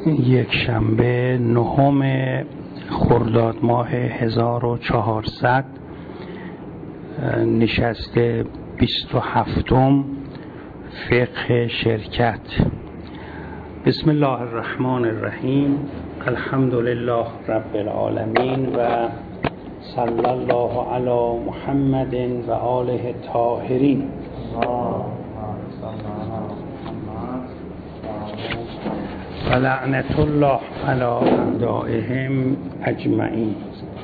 یک شنبه 9 خرداد ماه 1400 نشست 27 فقه شرکت. بسم الله الرحمن الرحیم. الحمد لله رب العالمین و صلی الله علی محمد و آله الطاهرین. و لعنت الله علی اعدائهم اجمعین.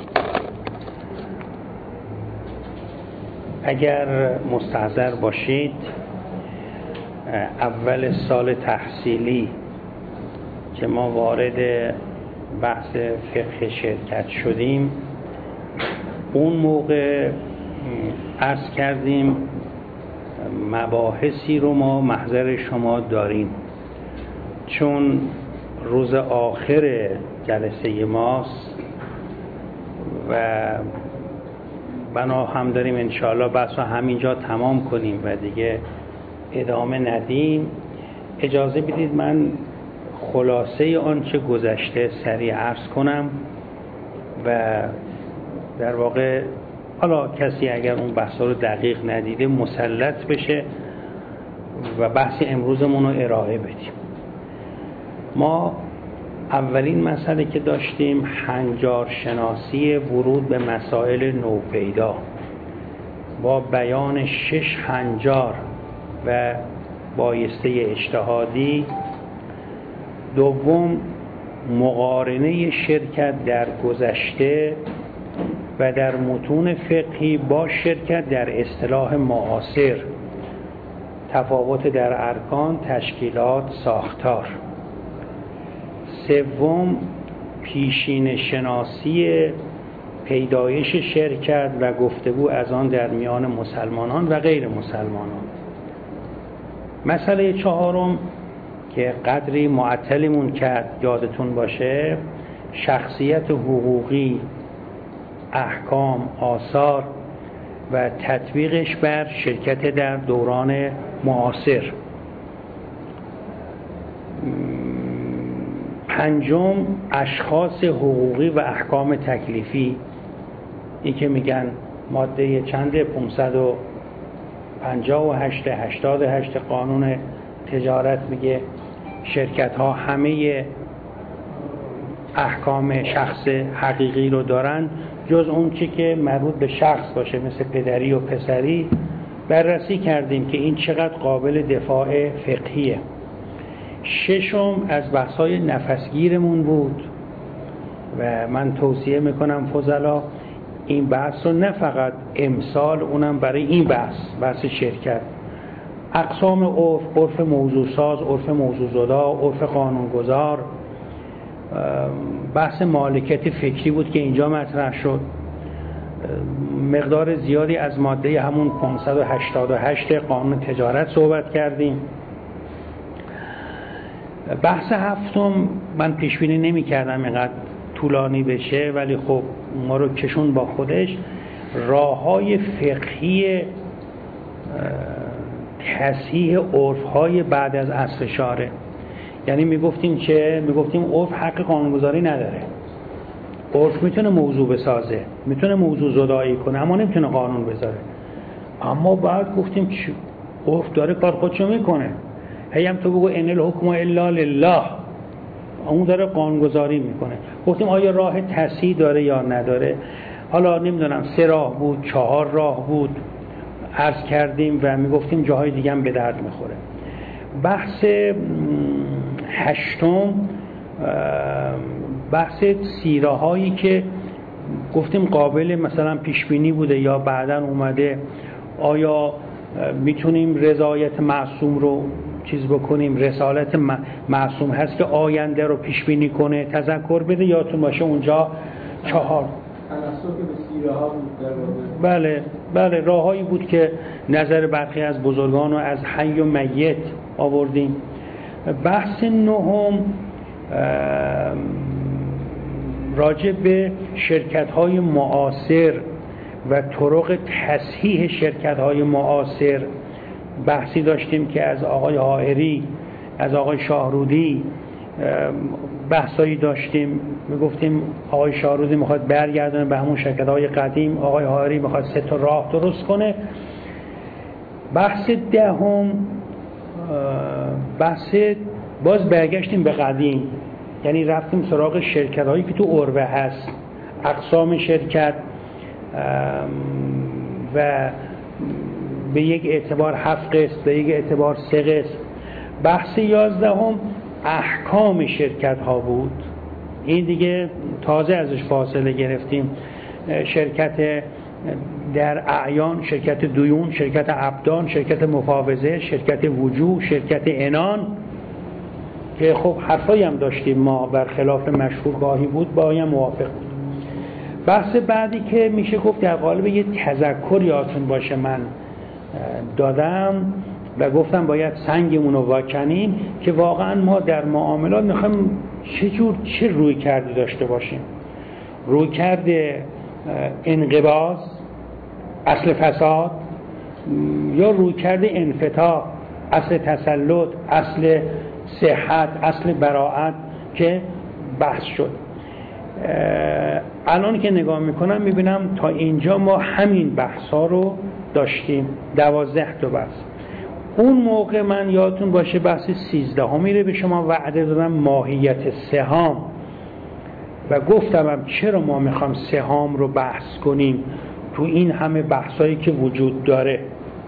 اگر مستحضر باشید، اول سال تحصیلی که ما وارد بحث فقه شرکت شدیم، اون موقع عرض کردیم مباحثی رو ما محضر شما داریم، چون روز آخر جلسه ماست و بنا هم داریم انشاءالله بحث رو همینجا تمام کنیم و دیگه ادامه ندیم. اجازه بدید من خلاصه آنچه گذشته سریع عرض کنم و در واقع حالا کسی اگر اون بحث رو دقیق ندیده مسلط بشه و بحث امروزمون رو ارائه بدیم. ما اولین مسئله که داشتیم هنجارشناسی ورود به مسائل نوپیدا با بیان 6 هنجار و بایسته اجتهادی. دوم، مقارنه شرکت در گذشته و در متون فقهی با شرکت در اصطلاح معاصر، تفاوت در ارکان، تشکیلات، ساختار. سوم، پیشین شناسی پیدایش شرکت و گفتگو از آن در میان مسلمانان و غیر مسلمانان. مسئله چهارم که قدری معطلمون کرد یادتون باشه، شخصیت حقوقی، احکام، آثار و تطبیقش بر شرکت در دوران معاصر. پنجم، اشخاص حقوقی و احکام تکلیفی، این که میگن ماده چند 558 88 قانون تجارت میگه شرکت ها همه احکام شخص حقیقی رو دارن جز اون چی که مربوط به شخص باشه، مثل پدری و پسری. بررسی کردیم که این چقدر قابل دفاع فقهیه. ششم از بحث‌های نفسگیرمون بود و من توصیه میکنم فضلا این بحث رو نه فقط امسال، اونم برای این بحث شرکت، اقسام عرف موضوع ساز، عرف موضوع زدا، عرف قانونگذار، بحث مالکیت فکری بود که اینجا مطرح شد. مقدار زیادی از ماده همون 588 قانون تجارت صحبت کردیم. بحث هفتم من پیش بینی نمی کردم اینقدر طولانی بشه، ولی خب ما رو کشون با خودش. راه‌های فقهی تصحیح عرف‌های بعد از عصر شارع. یعنی میگفتیم عرف حق قانونگذاری نداره. عرف میتونه موضوع بسازه، میتونه موضوع زدایی کنه، اما نمیتونه قانون بذاره. اما بعد گفتیم عرف داره کار خودشو میکنه. هم تو بگو ان الحکم الا لله، اون داره قانونگذاری میکنه. گفتیم آیا راه تصحیح داره یا نداره؟ حالا نمیدونم 3 راه بود، 4 راه بود، عرض کردیم و میگفتیم جاهای دیگه هم به درد میخوره. بحث هشتم بحث سیره هایی که گفتیم قابل مثلا پیش بینی بوده یا بعداً اومده. آیا میتونیم رضایت معصوم رو چیز بکنیم؟ رسالت معصوم هست که آینده رو پیش بینی کنه، تذکر بده. یادتون باشه اونجا 4 بله راههایی بود که نظر برخی از بزرگان رو از حی و میت آوردیم. بحث نهم راجع به شرکت‌های معاصر و طرق تصحیح شرکت‌های معاصر بحثی داشتیم که از آقای حائری، از آقای شاهرودی بحثایی داشتیم، میگفتیم آقای شاروزی میخواد برگردونه به همون شرکت‌های قدیم، آقای هاری میخواد 3 تا راه درست کنه. بحث دهم بحث باز برگشتیم به قدیم، یعنی رفتیم سراغ شرکت‌هایی که تو عربه هست، اقسام شرکت و به یک اعتبار 7 قسم، به یک اعتبار 3 قسم. بحث 11 احکام شرکت ها بود. این دیگه تازه ازش فاصله گرفتیم. شرکت در اعیان، شرکت دیون، شرکت ابدان، شرکت مفاوضه، شرکت وجوه، شرکت عنان، که خب حرفایی هم داشتیم ما برخلاف مشهورگاهی بود، با هم موافق بود. بحث بعدی که میشه گفت در قالب یه تذکر یادتون باشه من دادم و گفتم باید سنگمون رو واکنیم که واقعا ما در معاملات میخوایم چه روی کردی داشته باشیم. روی کرده انقباض، اصل فساد، یا روی کرده انفتاح، اصل تسلط، اصل صحت، اصل براعت که بحث شد. الان که نگاه میکنم میبینم تا اینجا ما همین بحثا رو داشتیم، 12 تا بحث. اون موقع من یادتون باشه بحث 13 میره به شما وعده دادم ماهیت سهام و گفتم چرا ما میخوام سهام رو بحث کنیم تو این همه بحثایی که وجود داره.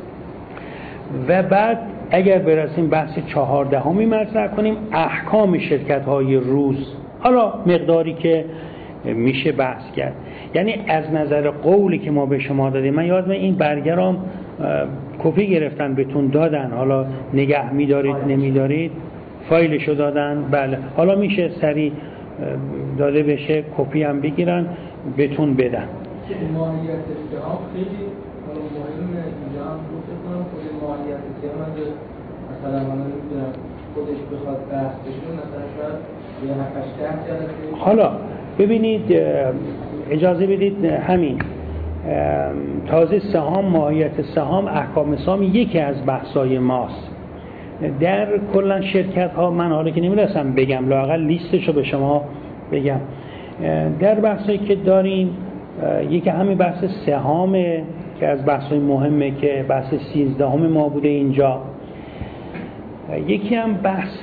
و بعد اگر برسیم بحث 14 مطرح کنیم احکام شرکت های روز، حالا مقداری که میشه بحث کرد. یعنی از نظر قولی که ما به شما دادیم، من یادم این برگرام کپی گرفتن بهتون دادن، حالا نگه میدارید نمیدارید، فایلشو دادن، بله حالا میشه سریع داده بشه کپی هم بگیرن بهتون بدن. ماهیت سهام خیلی مهمه، اینجا هم گفته کنم خود ماهیت سهام مثلا من نمیدونم خودش بخواد بحث بشه مثلا شاید یه 7-8 جلسه. حالا ببینید اجازه بدید همین تازه سهام، ماهیت سهام، احکام سهام یکی از بحثای ماست در کلا شرکت ها. من حالا که نمیرسم بگم، لااقل لیستشو به شما بگم. در بحثایی که داریم یکی همین بحث سهامه که از بحثای مهمه که بحث 13 ما بوده اینجا. یکی هم بحث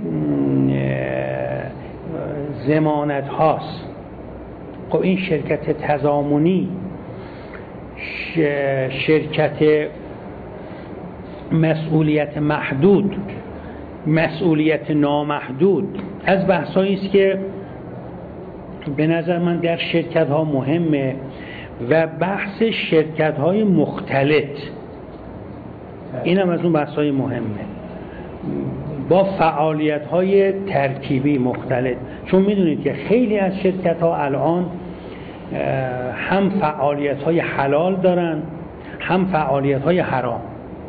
ضمانت هاست. خب این شرکت تضامنی، شرکت مسئولیت محدود، مسئولیت نامحدود، از بحثایی است که به نظر من در شرکت ها مهمه. و بحث شرکت های مختلط، این هم از اون بحث های مهمه با فعالیت های ترکیبی مختلط. چون میدونید که خیلی از شرکت ها الان هم فعالیت های حلال دارن هم فعالیت های حرام.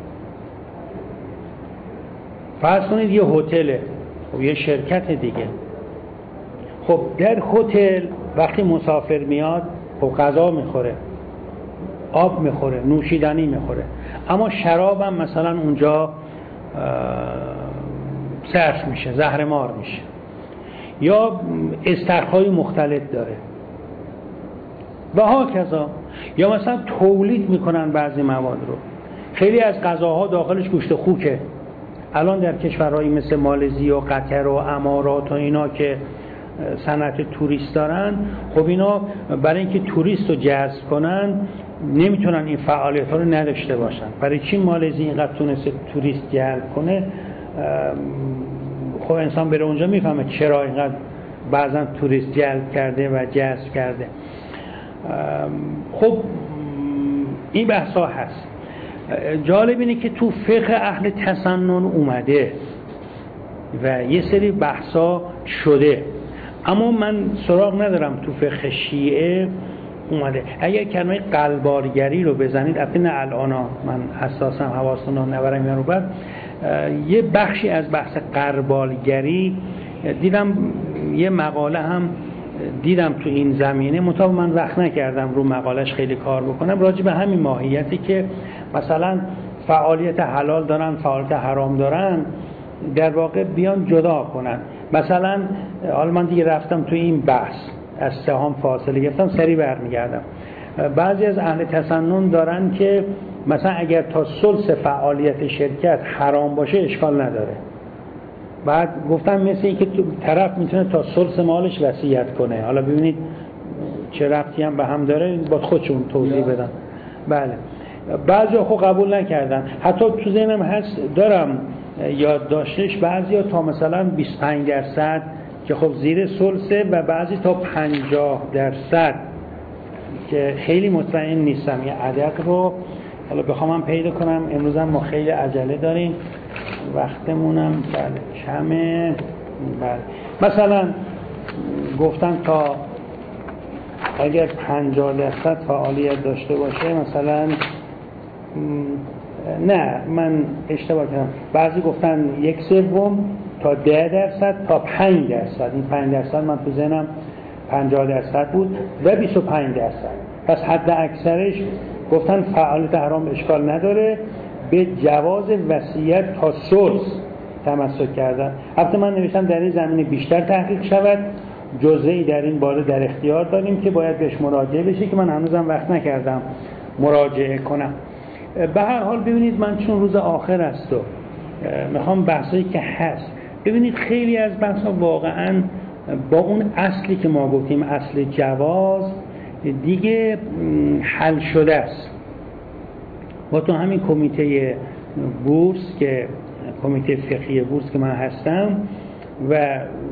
فرض کنید یه هتله، خب یه شرکت دیگه، خب در هتل وقتی مسافر میاد خب غذا میخوره، آب میخوره، نوشیدنی میخوره، اما شراب هم مثلا اونجا صرف میشه، زهرمار میشه، یا استرخای مختلط داره و هاکذا. یا مثلا تولید میکنن بعضی مواد رو. خیلی از غذاها داخلش گوشت خوکه. الان در کشورهایی مثل مالزی و قطر و امارات و اینا که صنعت توریست دارن، خب اینا برای اینکه توریست رو جذب کنن نمیتونن این فعالیت ها رو نداشته باشن. برای چی مالزی اینقدر تونسته توریست جلب کنه؟ خب انسان بره اونجا میفهمه چرا اینقدر بعضا توریست جلب کرده و جذب کرده. خب این بحثا هست. جالب اینه که تو فقه اهل تسنن اومده و یه سری بحثا شده، اما من سراغ ندارم تو فقه شیعه اومده. اگر کلمه قلبارگری رو بزنید، البته نه الانا، من حساسم حواستون رو نبرم یا رو بعد، یه بخشی از بحث قلبارگری دیدم، یه مقاله هم دیدم تو این زمینه، مطابق من وقت نکردم رو مقالش خیلی کار بکنم، راجع به همین ماهیتی که مثلا فعالیت حلال دارن، فعالیت حرام دارن، در واقع بیان جدا کنن. مثلا حالا من دیگه رفتم تو این بحث، از سهام فاصله گرفتم، سریع برمیگردم. بعضی از اهل تسنن دارن که مثلا اگر تا ثلث فعالیت شرکت حرام باشه اشکال نداره. بعد گفتم مثل این که طرف میتونه تا ثلث مالش وصیت کنه. حالا ببینید چه ربطی هم به هم داره، با خودشون توضیح بدن. بله بعضیا خب قبول نکردن. حتی تو ذهنم هست دارم یادداشتش، بعضیا تا مثلا 25% که خب زیر ثلثه، و بعضی تا 50% که خیلی مطمئن نیستم یه عدد رو. حالا بخوام من پیدا کنم، امروز هم ما خیلی عجله داریم، وقتمونم بله کمه. بله مثلا گفتن تا اگر 50% فعالیت داشته باشه، مثلا نه من اشتباه کردم، بعضی گفتن 1/3 تا 10% تا 5%. این 5% من تو ذهنم 50% بود و 25%. پس حد اکثرش گفتن فعالیت حرام اشکال نداره، به جواز وصیت تا ثلث تمسک کردن. البته من نوشتم در این زمینه بیشتر تحقیق شود، جزئی در این باره در اختیار داریم که باید بهش مراجعه بشه، که من هنوزم وقت نکردم مراجعه کنم. به هر حال ببینید، من چون روز آخر است و میخوام بحثایی که هست، ببینید خیلی از بحثا واقعا با اون اصلی که ما گفتیم، اصل جواز، دیگه حل شده است. با تو همین کمیته بورس که کمیته فقهی بورس که من هستم و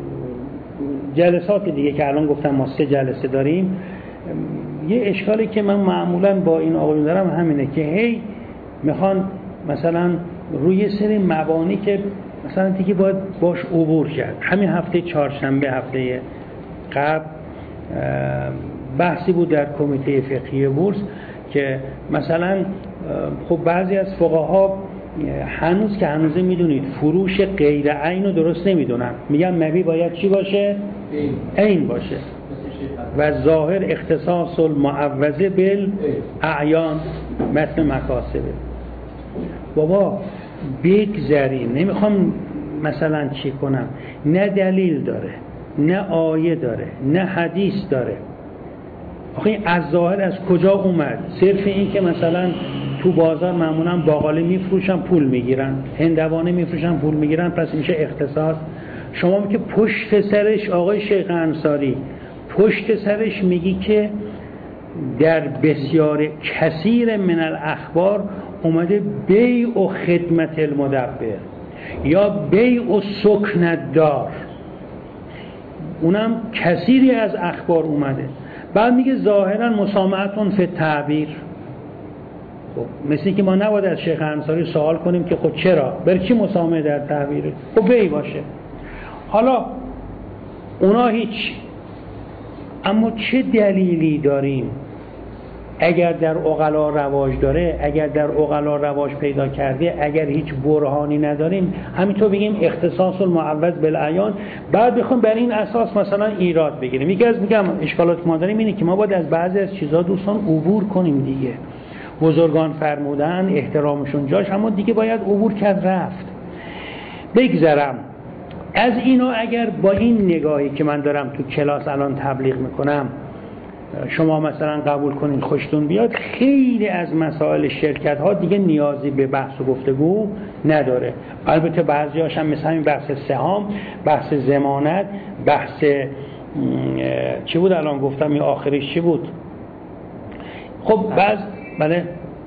جلسات دیگه که الان گفتم ما 3 جلسه داریم، یه اشکالی که من معمولا با این آقایون دارم همینه که هی میخوان مثلا روی سری مبانی که مثلا دیگه باید باش عبور کرد. همین هفته چهارشنبه هفته قبل بحثی بود در کمیته فقهی بورس که مثلا خب بعضی از فقها هنوز که هنوزه میدونید فروش غیر عین رو درست نمیدونن، میگن مبیع باید چی باشه؟ عین باشه و ظاهر اختصاص المعوضه بالاعیان مثل مکاسبه. بابا بگذاریم، نمیخوام مثلا چی کنم، نه دلیل داره، نه آیه داره، نه حدیث داره. آخه از ظاهر از کجا اومد؟ صرف این که مثلا تو بازار معمولا باقالی میفروشن پول میگیرن، هندوانه میفروشن پول میگیرن، پس میشه اختصاص. شما که پشت سرش آقای شیخ انصاری پشت سرش میگی که در بسیار کثیر من الاخبار اومده بیع و خدمت المدبر یا بیع و سکن دار، اونم کثیری از اخبار اومده. بعد میگه ظاهرا مسامحتون فی التعبیر. خب مثل که ما نباید از شیخ انصاری سوال کنیم که خب چرا؟ برای چی مسامحه در تعبیره؟ خب بیع باشه. حالا اونا هیچ، اما چه دلیلی داریم اگر در عقلا رواج داره، اگر در عقلا رواج پیدا کرده، اگر هیچ برهانی نداریم همینطور بگیم اختصاص المعوض بالاعیان، بعد بخوام بر این اساس مثلا ایراد بگیریم. یکی از میگم اشکالات ما داریم اینه که ما باید از بعضی از چیزا دوستان عبور کنیم دیگه. بزرگان فرمودن احترامشون جاش، اما دیگه باید عبور کرد رفت. بگذرم از اینا، اگر با این نگاهی که من دارم تو کلاس الان تبلیغ میکنم شما مثلا قبول کنین خوشتون بیاد، خیلی از مسائل شرکت ها دیگه نیازی به بحث و گفتگو نداره. البته بعضی‌هاش هم مثل همین بحث سهام، بحث ضمانت، بحث چی بود الان گفتم این آخرش چی بود؟ خب بله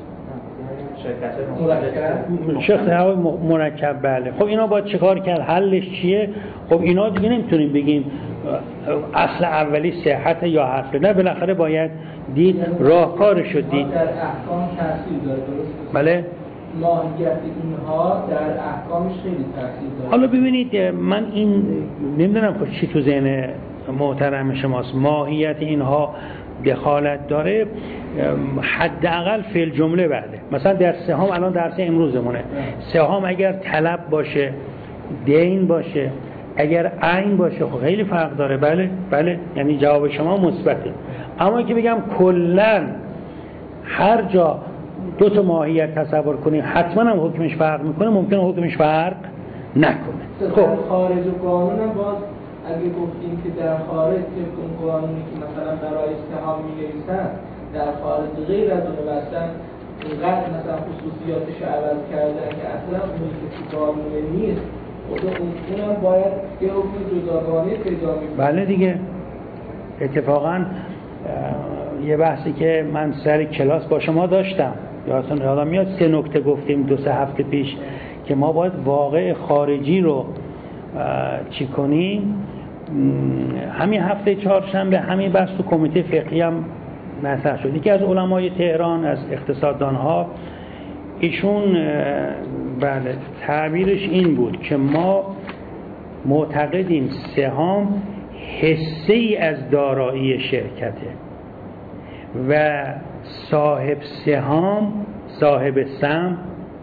شرکت های مرکب. بله خب اینا باید چه کار کرد؟ حلش چیه؟ خب اینا دیگه نمیتونیم بگیم اصل اولی صحت یا حرف، نه بالاخره باید دید راهکارشو دید. در احکام تاثیر داره، درست؟ بله ماهیت اینها در احکامش خیلی تاثیر داره. حالا ببینید من این نمیدونم خب چی تو ذهن محترم شماست، ماهیت اینها دخالت داره، حداقل فی الجمله بعده. مثلا در سهام الان درس امروزمونه، سهام اگر طلب باشه، دین باشه، اگر عین باشه، خب خیلی فرق داره. بله یعنی جواب شما مثبته. اما که بگم کلا هر جا دو تا ماهیت تصور کنیم حتما هم حکمش فرق میکنه، ممکنه حکمش فرق نکنه. خب خارج قانون هم باز اگه گفتیم که در خارج طبق اون قانونی که مثلا برای سهام می‌نویسن در خارج غیر از اون واسطن اینقدر مثلا خصوصیاتش رو عوض کردن که اصلا اونی که تو قانون نیست اونم باید یه حکم جداگانه پیدا می‌کنه. بله دیگه. اتفاقاً یه بحثی که من سر کلاس با شما داشتم یادم میاد 3 نکته گفتیم 2-3 هفته پیش که ما باید واقع خارجی رو چی کنیم. همین هفته چهارشنبه همین بحث تو کمیته فقهی هم مطرح شد. یکی از علمای تهران از اقتصاددان‌ها ایشون بله تعبیرش این بود که ما معتقدیم سهام حصه‌ای از دارایی شرکته و صاحب سهام صاحب سهم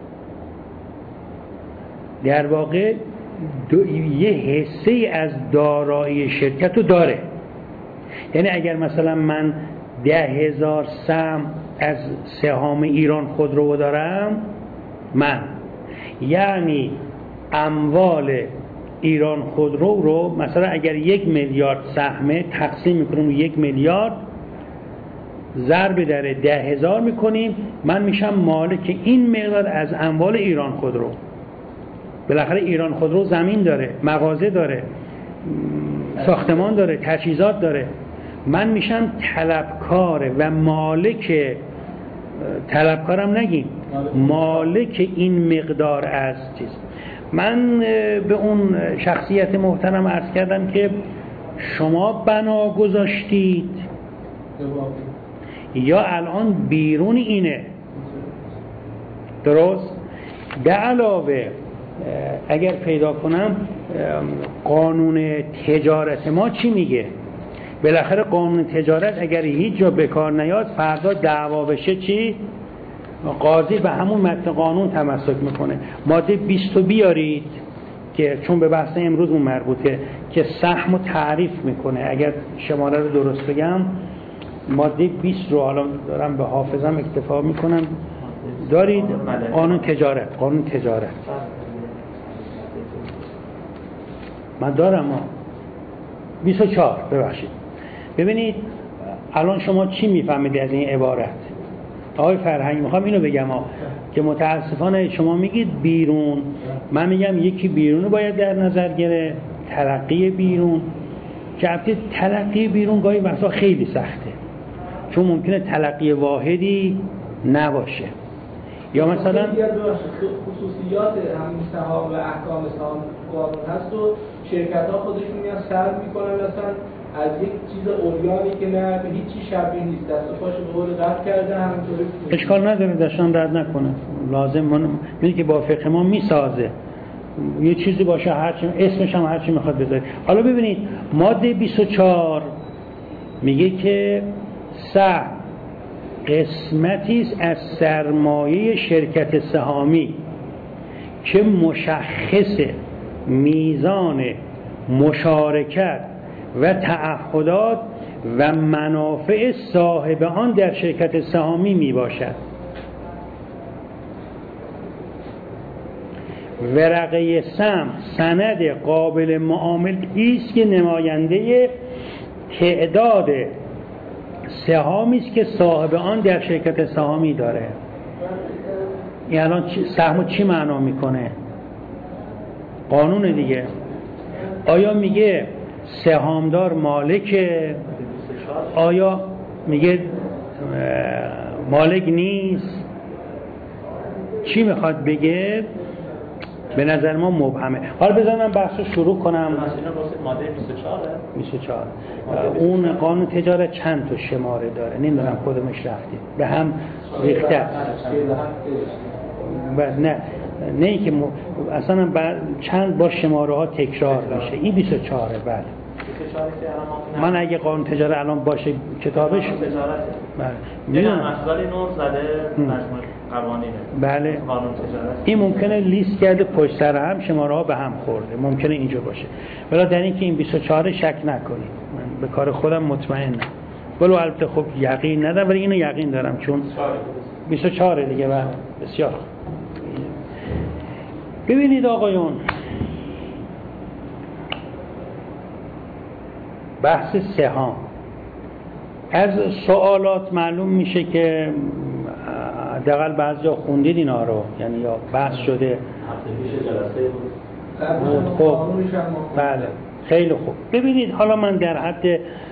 در واقع یه حصه‌ای از دارایی شرکت رو داره. یعنی اگر مثلا من 10,000 سهم از سهام ایران خودرو دارم من، یعنی اموال ایران خودرو رو مثلا اگر 1 میلیارد سهمه تقسیم میکنیم 1 میلیارد ضرب در 10,000 میکنیم من میشم مالک این مقدار از اموال ایران خودرو. بالاخره ایران خودرو زمین داره، مغازه داره، ساختمان داره، تجهیزات داره. من میشم طلبکار و مالک، طلبکارم نگیم، مالک این مقدار از چیز. من به اون شخصیت محترم عرض کردم که شما بنا گذاشتید یا الان بیرون اینه، درست؟ به علاوه اگر پیدا کنم قانون تجارت ما چی میگه؟ بالاخره قانون تجارت اگر هیچ جا به کار نیاد فردا دعوا بشه چی؟ قاضی به همون متن قانون تمسک میکنه. ماده 20 بیارید که چون به بحث امروزمون مربوطه که سهم رو تعریف میکنه. اگر شماره رو درست بگم ماده 20 رو حالا دارم به حافظم اکتفا میکنم. دارید قانون تجارت من دارم 24 ببخشید. ببینید الان شما چی میفهمید از این عبارت؟ آقای فرهنگ میخوام اینو بگم که متاسفانه شما میگید بیرون، من میگم یکی بیرون رو باید در نظر گرفت، تلقی بیرون، که البته تلقی بیرون گاهی وقتا خیلی سخته چون ممکنه تلقی واحدی نباشه. یا مثلا خصوصیات همین سهام و احکام سهام قانون هست و شرکت ها خودشون میان سرد میکنن مثلا از یک چیز اوریانی که نه به هیچی شبیه نیست، دست و پاشو به قول قطع کرده همینطوری. اشکال نداره داشتن رد نکنه، لازم میگه که با فقه ما میسازه یه چیزی باشه هرچی اسمش هم هرچی میخواد بذارید. حالا ببینید ماده 24 میگه که سهم قسمتی است از سرمایه شرکت سهامی که مشخص میزان مشارکت و تعهدات و منافع صاحب آن در شرکت سهامی می باشد. ورقه سهم سند قابل معامله است که نماینده تعداد سهامی است که صاحب آن در شرکت سهامی داره. این الان سهم چی معنا میکنه؟ قانون دیگه. آیا میگه سهامدار مالکه؟ آیا میگه مالک نیست؟ چی میخواد بگه؟ به نظر ما مبهمه. حالا بذار من بحث رو شروع کنم. ماده 24 اون قانون تجارت چند تا شماره داره نمیدونم کدومش رفتید به هم ریخته. نه ای که اصلا چند با شماره ها تکرار میشه. این 24 بله. من اگه قانون تجارت الان باشه کتابش بله میدونم مسئله نور زده مجموعه قوانینه. بله قانون تجارت این ممکنه لیست کرده پشت سر هم شماره ها به هم خورده، ممکنه اینجا باشه. ولی در این که این 24 شک نکنید، من به کار خودم مطمئنم. ولی البته خب یقین ندارم ولی اینو یقین دارم چون 24 دیگه. و بسیار ببینید آقایون بحث سهام. از سوالات معلوم میشه که حداقل بعضیا خوندید اینا رو، یعنی یا بحث شده هفته پیش جلسه بود. خب بله خیلی خوب. ببینید حالا من در حد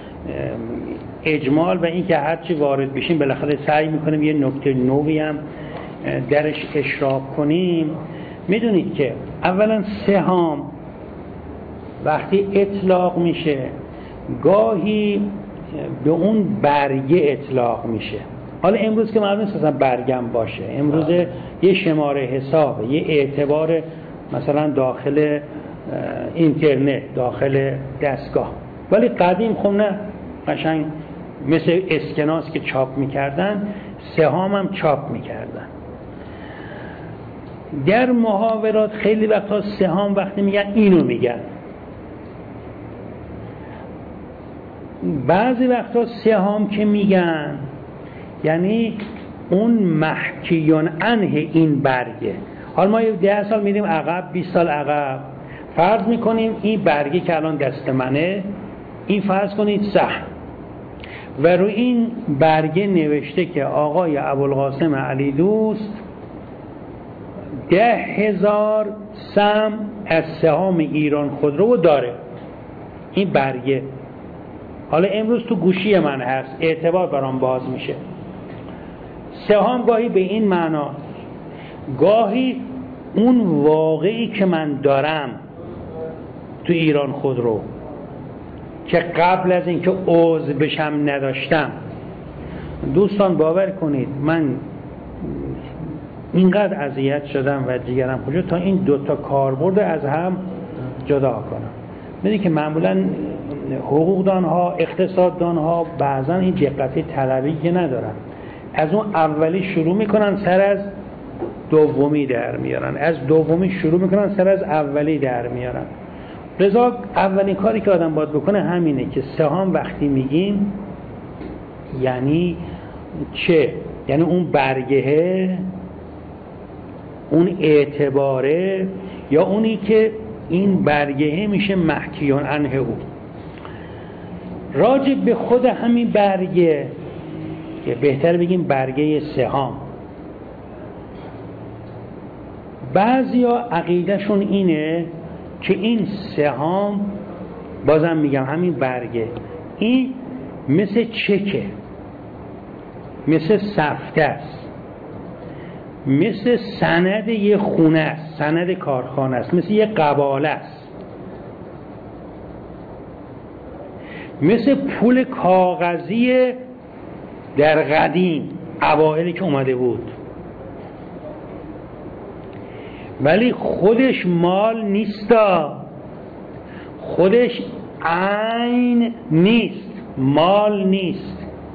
اجمال و این که هرچی وارد بشیم بالاخره سعی میکنیم یه نکته نوعی هم درش اشراف کنیم. میدونید که اولا سهام وقتی اطلاق میشه گاهی به اون برگه اطلاق میشه. حالا امروز که معلوم نیست اصلا برگم باشه، امروز یه شماره حسابه، یه اعتبار مثلا داخل اینترنت، داخل دستگاه. ولی قدیم خب نه، قشنگ مثل اسکناس که چاپ میکردن سهام هم چاپ میکردن. در محاورات خیلی وقتا سهام وقتی میگن اینو میگن، بعضی وقتا سهام که میگن یعنی اون محکیون عنه این برگه. حالا ما 10 سال میریم عقب، 20 سال عقب، فرض میکنیم این برگه که الان دست منه، این فرض کنید سهم، و روی این برگه نوشته که آقای ابوالقاسم علی دوست 10,000 سهم از سهام ایران خودرو داره. این برگه حالا امروز تو گوشی من هست، اعتبار برام باز میشه. سهام گاهی به این معنا، گاهی اون واقعی که من دارم تو ایران خودرو که قبل از اینکه عضو بشم نداشتم. دوستان باور کنید من اینقدر اذیت شدم و جگرم کجا تا این دوتا کاربرد از هم جدا کنم. میدونی که معمولا حقوقدانها، اقتصاددانها بعضا این دقت طلبی که ندارن، از اون اولی شروع میکنن سر از دومی در میارن، از دومی شروع میکنن سر از اولی در میارن. لذا اولین کاری که آدم باید بکنه همینه که سهام وقتی میگیم یعنی چه؟ یعنی اون برگه، اون اعتباره، یا اونی که این برگه میشه محکیون عنه او. راجع به خود همین برگه، که بهتر بگیم برگه سهام، بعضیا عقیدهشون اینه که این سهام، بازم میگم همین برگه، این مثل چکه، مثل سفته است، مثل سند یه خونه است، سند کارخانه است، مثل یه قباله است، مثل پول کاغذی در قدیم اوائلی که اومده بود، ولی خودش مال نیستا، خودش عین نیست، مال نیست.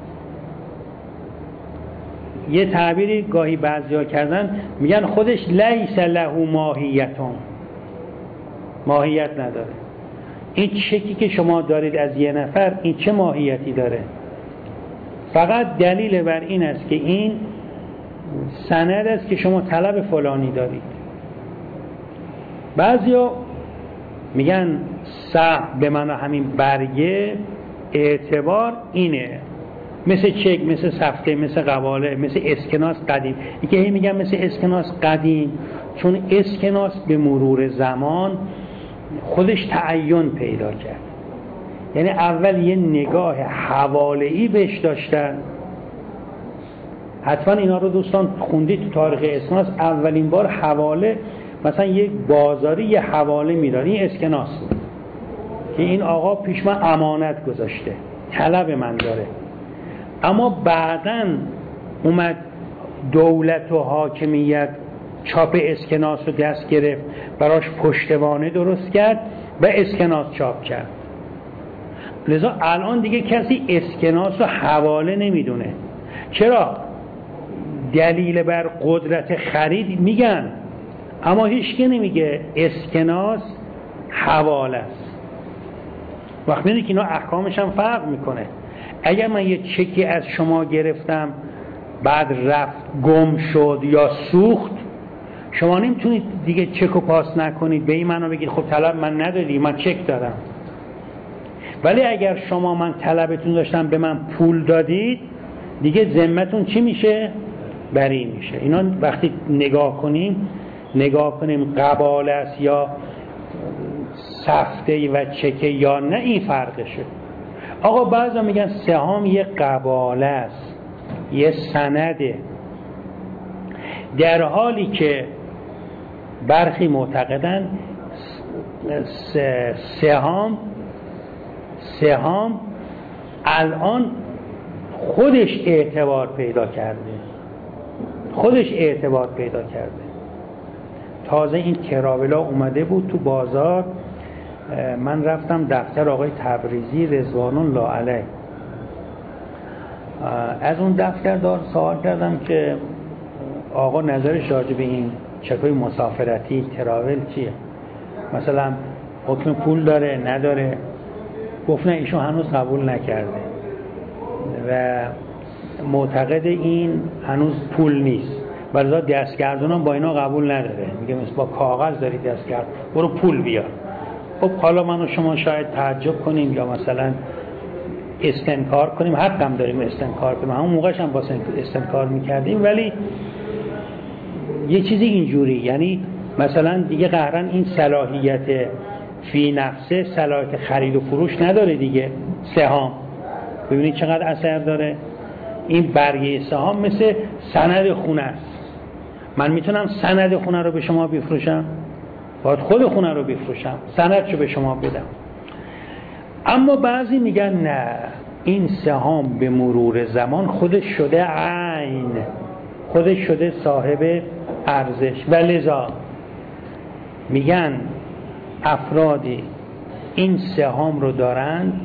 یه تعبیری گاهی بعضیا کردن، میگن خودش لیس له ماهیتون، ماهیت نداره. این چکی که شما دارید از یه نفر، این چه ماهیتی داره؟ فقط دلیل بر این است که این سند است که شما طلب فلانی دارید. بعضیا میگن سهم به معنی همین برگه، اعتبار اینه، مثل چک، مثل سفته، مثل قواله، مثل اسکناس قدیم. اینکه هی میگن مثل اسکناس قدیم، چون اسکناس به مرور زمان خودش تعین پیدا کرد. یعنی اول یه نگاه حواله‌ای بهش داشتن. حتما اینا رو دوستان خوندید تو تاریخ اسکناس. اولین بار حواله، مثلا یک بازاری یه حواله میداد، این اسکناس بود که این آقا پیش من امانت گذاشته، طلب من داره. اما بعداً اومد دولت و حاکمیت چاپ اسکناس رو دست گرفت، براش پشتوانه درست کرد و اسکناس چاپ کرد. لذا الان دیگه کسی اسکناس رو حواله نمیدونه. چرا؟ دلیل بر قدرت خرید میگن، اما هیچکی نمیگه اسکناس حواله است. وقت میدونی که اینا احکامش هم فرق میکنه. اگر من یه چکی از شما گرفتم بعد رفت گم شد یا سوخت، شما نمیتونید دیگه چک رو پاس نکنید به این معنا بگید خب طلب من ندادی، من چک دارم. ولی اگر شما من طلبتون داشتم به من پول دادید دیگه ذمتون چی میشه؟ بری میشه. اینا وقتی نگاه کنیم قباله است یا سفته و چکه یا نه، این فرقشه. آقا بعضا میگن سهام یه قباله است، یه سنده، در حالی که برخی معتقدن سهام الان خودش اعتبار پیدا کرده. تازه این تراولا اومده بود تو بازار، من رفتم دفتر آقای تبریزی رضوان الله علیه، از اون دفتردار سوال کردم که آقا نظرش راجع به این چکای مسافرتی تراول چیه؟ مثلا حکم پول داره نداره؟ گفت نه ایشون هنوز قبول نکرده و معتقد این هنوز پول نیست، ولی دستگردونم با اینا قبول نداره، میگه مثل با کاغذ داری دستگرد، برو پول بیار. خب حالا من و شما شاید تعجب کنیم یا مثلا استنکار کنیم، حقم داریم استنکار کنیم، همون موقعش هم با استنکار میکردیم، ولی یه چیزی اینجوری، یعنی مثلا دیگه قهرن این صلاحیت فی نفسه، صلاحیت خرید و فروش نداره دیگه. سهام ببینید چقدر اثر داره. این برگه سهام مثل سند خونه است. من میتونم سند خونه رو به شما بفروشم، باید خود خونه رو بفروشم، سندشو به شما بدم. اما بعضی میگن نه، این سهام به مرور زمان خودش شده عین، خودش شده صاحب ارزش و لذا میگن افرادی این سهام رو دارند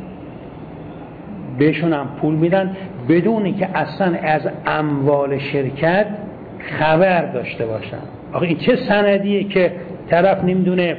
بهشون هم پول میدن بدونی که اصلا از اموال شرکت خبر داشته باشن. آخه این چه سندیه که طرف نمیدونه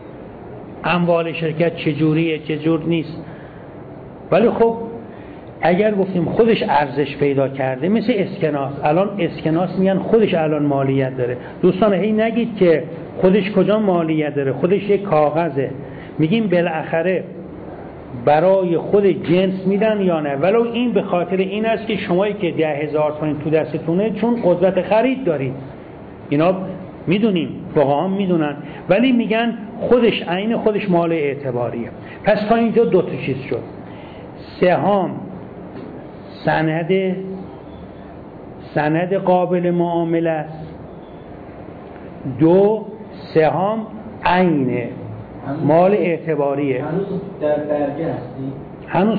اموال شرکت چجوریه چجور نیست. ولی خب اگر گفتیم خودش ارزش پیدا کرده، مثل اسکناس، الان اسکناس میگن خودش الان مالیت داره. دوستان هی نگید که خودش کجا مالیت داره، خودش یک کاغذه. میگیم بالاخره برای خود جنس میدن یا نه، ولو این به خاطر این است که شمایی که 10,000 تومان تو دستتونه چون قدرت خرید دارید، اینا میدونیم، فقها هم میدونن، ولی میگن خودش عین خودش مال اعتباریه. پس تا اینجا دو تا چیز شد: سهام سند قابل معامله است، دو سهام عین مال اعتباریه. هنوز در برگه هستی؟ هنوز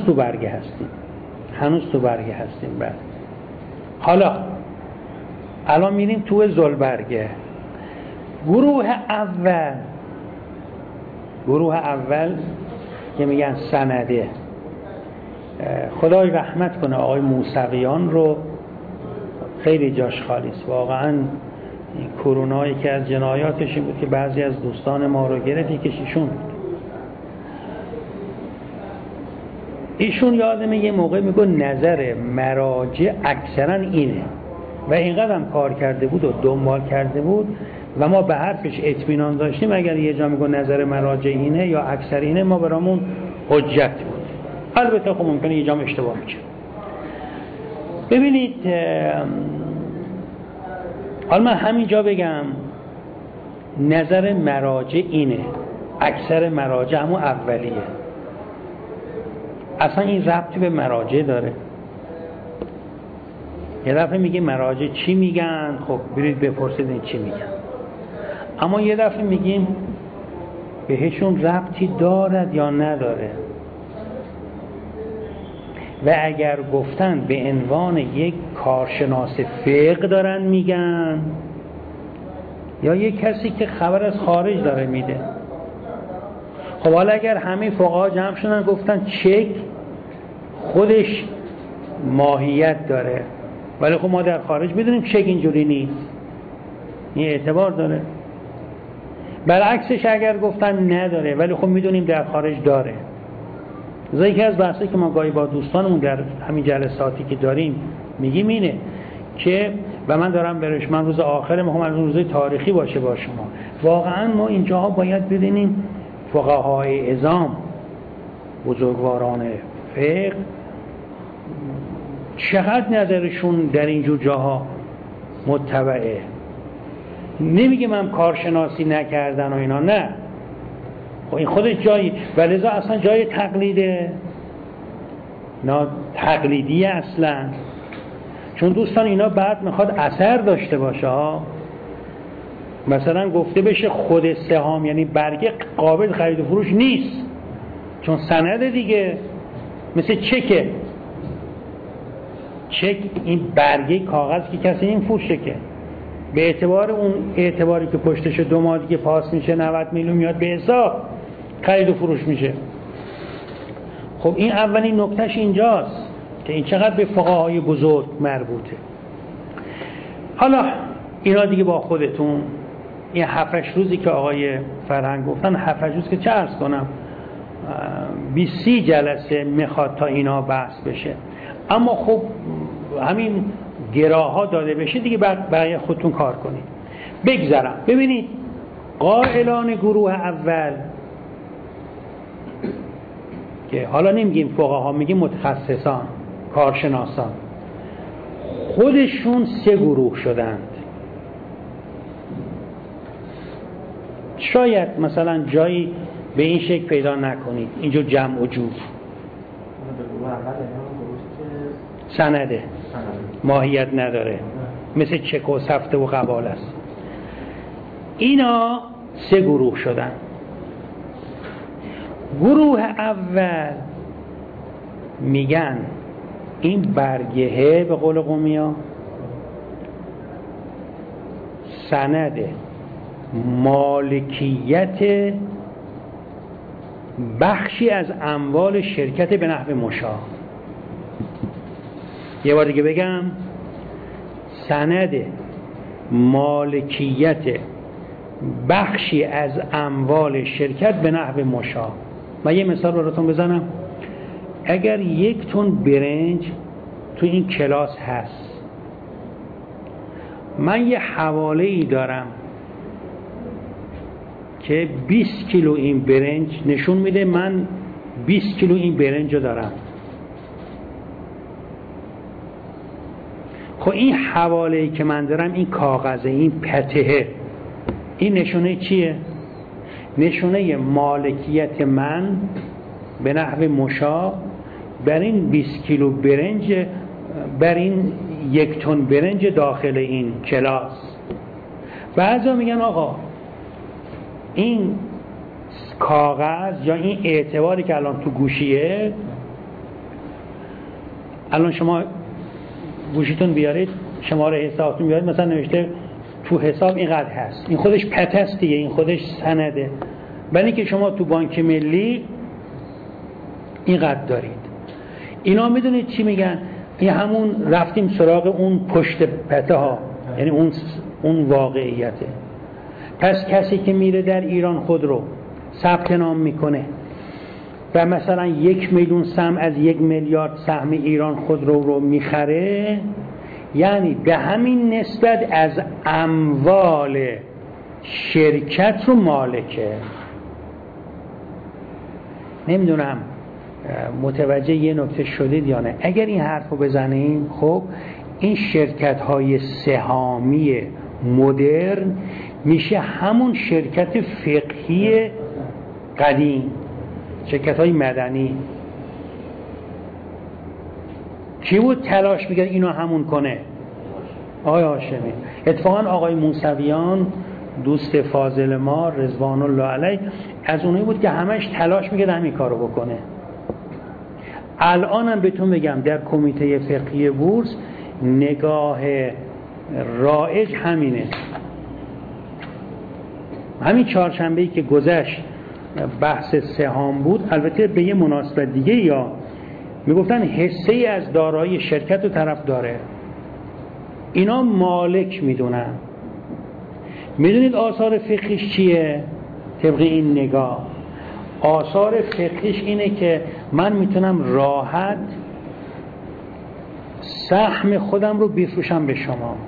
تو برگه هستیم. بعد حالا الان میریم تو ذوالبرگه. گروه اول که میگن سنده، خدای رحمت کنه آقای موسویان رو، خیلی جاش خالی است. واقعا این کرونا یکی از جنایاتش این بود که بعضی از دوستان ما رو گرفت، یکیشون بود. ایشون یادمه یه موقع میگه نظر مراجع اکثرا اینه و اینقدر هم کار کرده بود و دنبال کرده بود و ما به حرفش اطمینان داشتیم. اگر یه جا میگه نظر مراجع اینه یا اکثر اینه، ما برامون حجت بود. البته خب ممکنه یه جا اشتباه میشه. ببینید، حالا من همینجا بگم نظر مراجع اینه، اکثر مراجع همون اولیه. اصلا این ربطی به مراجع داره؟ یه دفعه میگه مراجع چی میگن، خب برید بپرسید این چی میگن. اما یه دفعه میگیم بهشون ربطی دارد یا نداره، و اگر گفتن به عنوان یک کارشناس فقه دارن میگن یا یک کسی که خبر از خارج داره میده. خب حالا اگر همه فقها جمع شدن گفتن چک خودش ماهیت داره، ولی خب ما در خارج میدونیم چک اینجوری نیست، این اعتبار داره. برعکسش اگر گفتن نداره ولی خب میدونیم در خارج داره. یکی از بحثی که ما گاهی با دوستانمون در همین جلساتی که داریم میگیم اینه که، و من دارم برش، من روز آخر میخوام از روز تاریخی باشه با شما. واقعا ما اینجاها باید ببینیم فقهای عظام بزرگواران فقه چقدر نظرشون در اینجور جاها متبعه. نمیگه من کارشناسی نکردن و اینا، نه، خب این خودش جایی، ولذا اصلا جای تقلیده، نه تقلیدیه اصلا. چون دوستان اینا بعد میخواد اثر داشته باشه ها. مثلا گفته بشه خود سهام یعنی برگه قابل خرید و فروش نیست، چون سند دیگه، مثل چکه، چک این برگه کاغذ که کسی این فروشه که به اعتبار اون اعتباری که پشتش 2 ماه دیگه پاس میشه 90 میلیون میاد به حساب، خرید و فروش میشه. خب این اولین نکتهش اینجاست که این چقدر به فقهای بزرگ مربوطه. حالا اینا دیگه با خودتون این 7-8 روزی که آقای فرهنگ گفتن، 7-8 روز که چه عرض کنم 20 جلسه میخواد تا اینا بحث بشه، اما خب همین گراها داده بشه دیگه برای خودتون کار کنید. بگذارم ببینید قائلان گروه اول که حالا نمیگیم فقها، میگیم متخصصان کارشناسان، خودشون 3 گروه شدند. شاید مثلا جایی به این شکل پیدا نکنید اینجا جمع و جور، سنده ماهیت نداره، مثل چک و سفته و قبال است. اینا 3 گروه شدن. گروه اول میگن این برگهه به قول قومیا سند مالکیت بخشی از اموال شرکت به نحو مشاع. یه بار دیگه بگم، سند مالکیت بخشی از اموال شرکت به نحو مشاع. من یه مثال براتون بزنم. اگر 1 تن برنج تو این کلاس هست، من یه حواله‌ای دارم که 20 کیلو این برنج نشون میده من 20 کیلو این برنج رو دارم. خب این حواله‌ای که من دارم، این کاغذه، این پتهه، این نشونه چیه؟ نشونه مالکیت من به نحو مشاع بر این 20 کیلو برنج، بر این 1 تن برنج داخل این کلاس. بعضا میگن آقا این کاغذ یا این اعتباری که الان تو گوشیه، الان شما گوشیتون بیارید شماره حسابتون بیارید، مثلا نوشته تو حساب اینقدر هست، این خودش پته است دیگه، این خودش سنده. ولی که شما تو بانک ملی اینقدر دارید. اینا میدونید چی میگن؟ این همون رفتیم سراغ اون پشت پته ها، یعنی اون واقعیته. پس کسی که میره در ایران خودرو ثبت نام میکنه و مثلا 1 میلیون سهم از 1 میلیارد سهم ایران خودرو رو میخره، یعنی به همین نسبت از اموال شرکت رو مالکه. نمیدونم متوجه یه نکته شدید یا نه. اگر این حرف رو بزنیم، خب این شرکت های سهامی مدرن میشه همون شرکت فقهی قدیم، شرکت های مدنی. کی بود تلاش میکرد اینو همون کنه؟ آقای هاشمی. اتفاقا آقای موسویان دوست فاضل ما رضوان الله علیه از اونایی بود که همش تلاش میکرد همین کارو بکنه. الانم بهتون بگم در کمیته فقهی بورس نگاه رایج همینه. همین چهارشنبه‌ای که گذشت بحث سهام بود، البته به یه مناسبت دیگه، یا میگفتن حصه ای از دارایی شرکت رو طرف داره، اینا مالک میدونن. میدونید آثار فقهیش چیه؟ طبق این نگاه آثار فقهیش اینه که من میتونم راحت سهم خودم رو بفروشم به شما.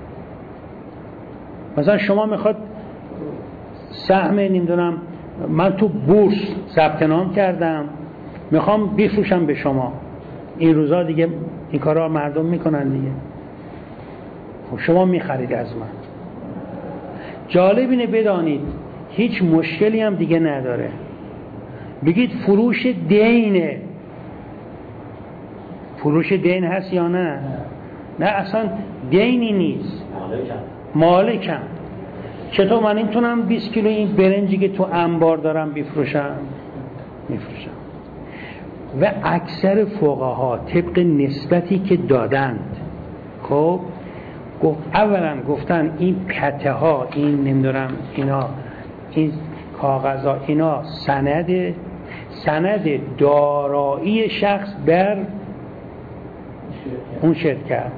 مثلا شما میخواد سهم، نمیدونم من تو بورس ثبت نام کردم میخوام بفروشم به شما. این روزا دیگه این کارا مردم میکنن دیگه. خب شما میخرید از من. جالب اینه بدانید هیچ مشکلی هم دیگه نداره. بگید فروش دینه. فروش دین هست یا نه؟ نه اصلا دینی نیست. مالکم. چطور من میتونم 20 کیلو این برنجی که تو انبار دارم بفروشم؟ میفروشم. و اکثر فقها طبق نسبتی که دادند، خب اولا گفتن این پته ها، این نمیدونم اینا، این کاغذها، اینا سند دارایی شخص بر اون شرکت،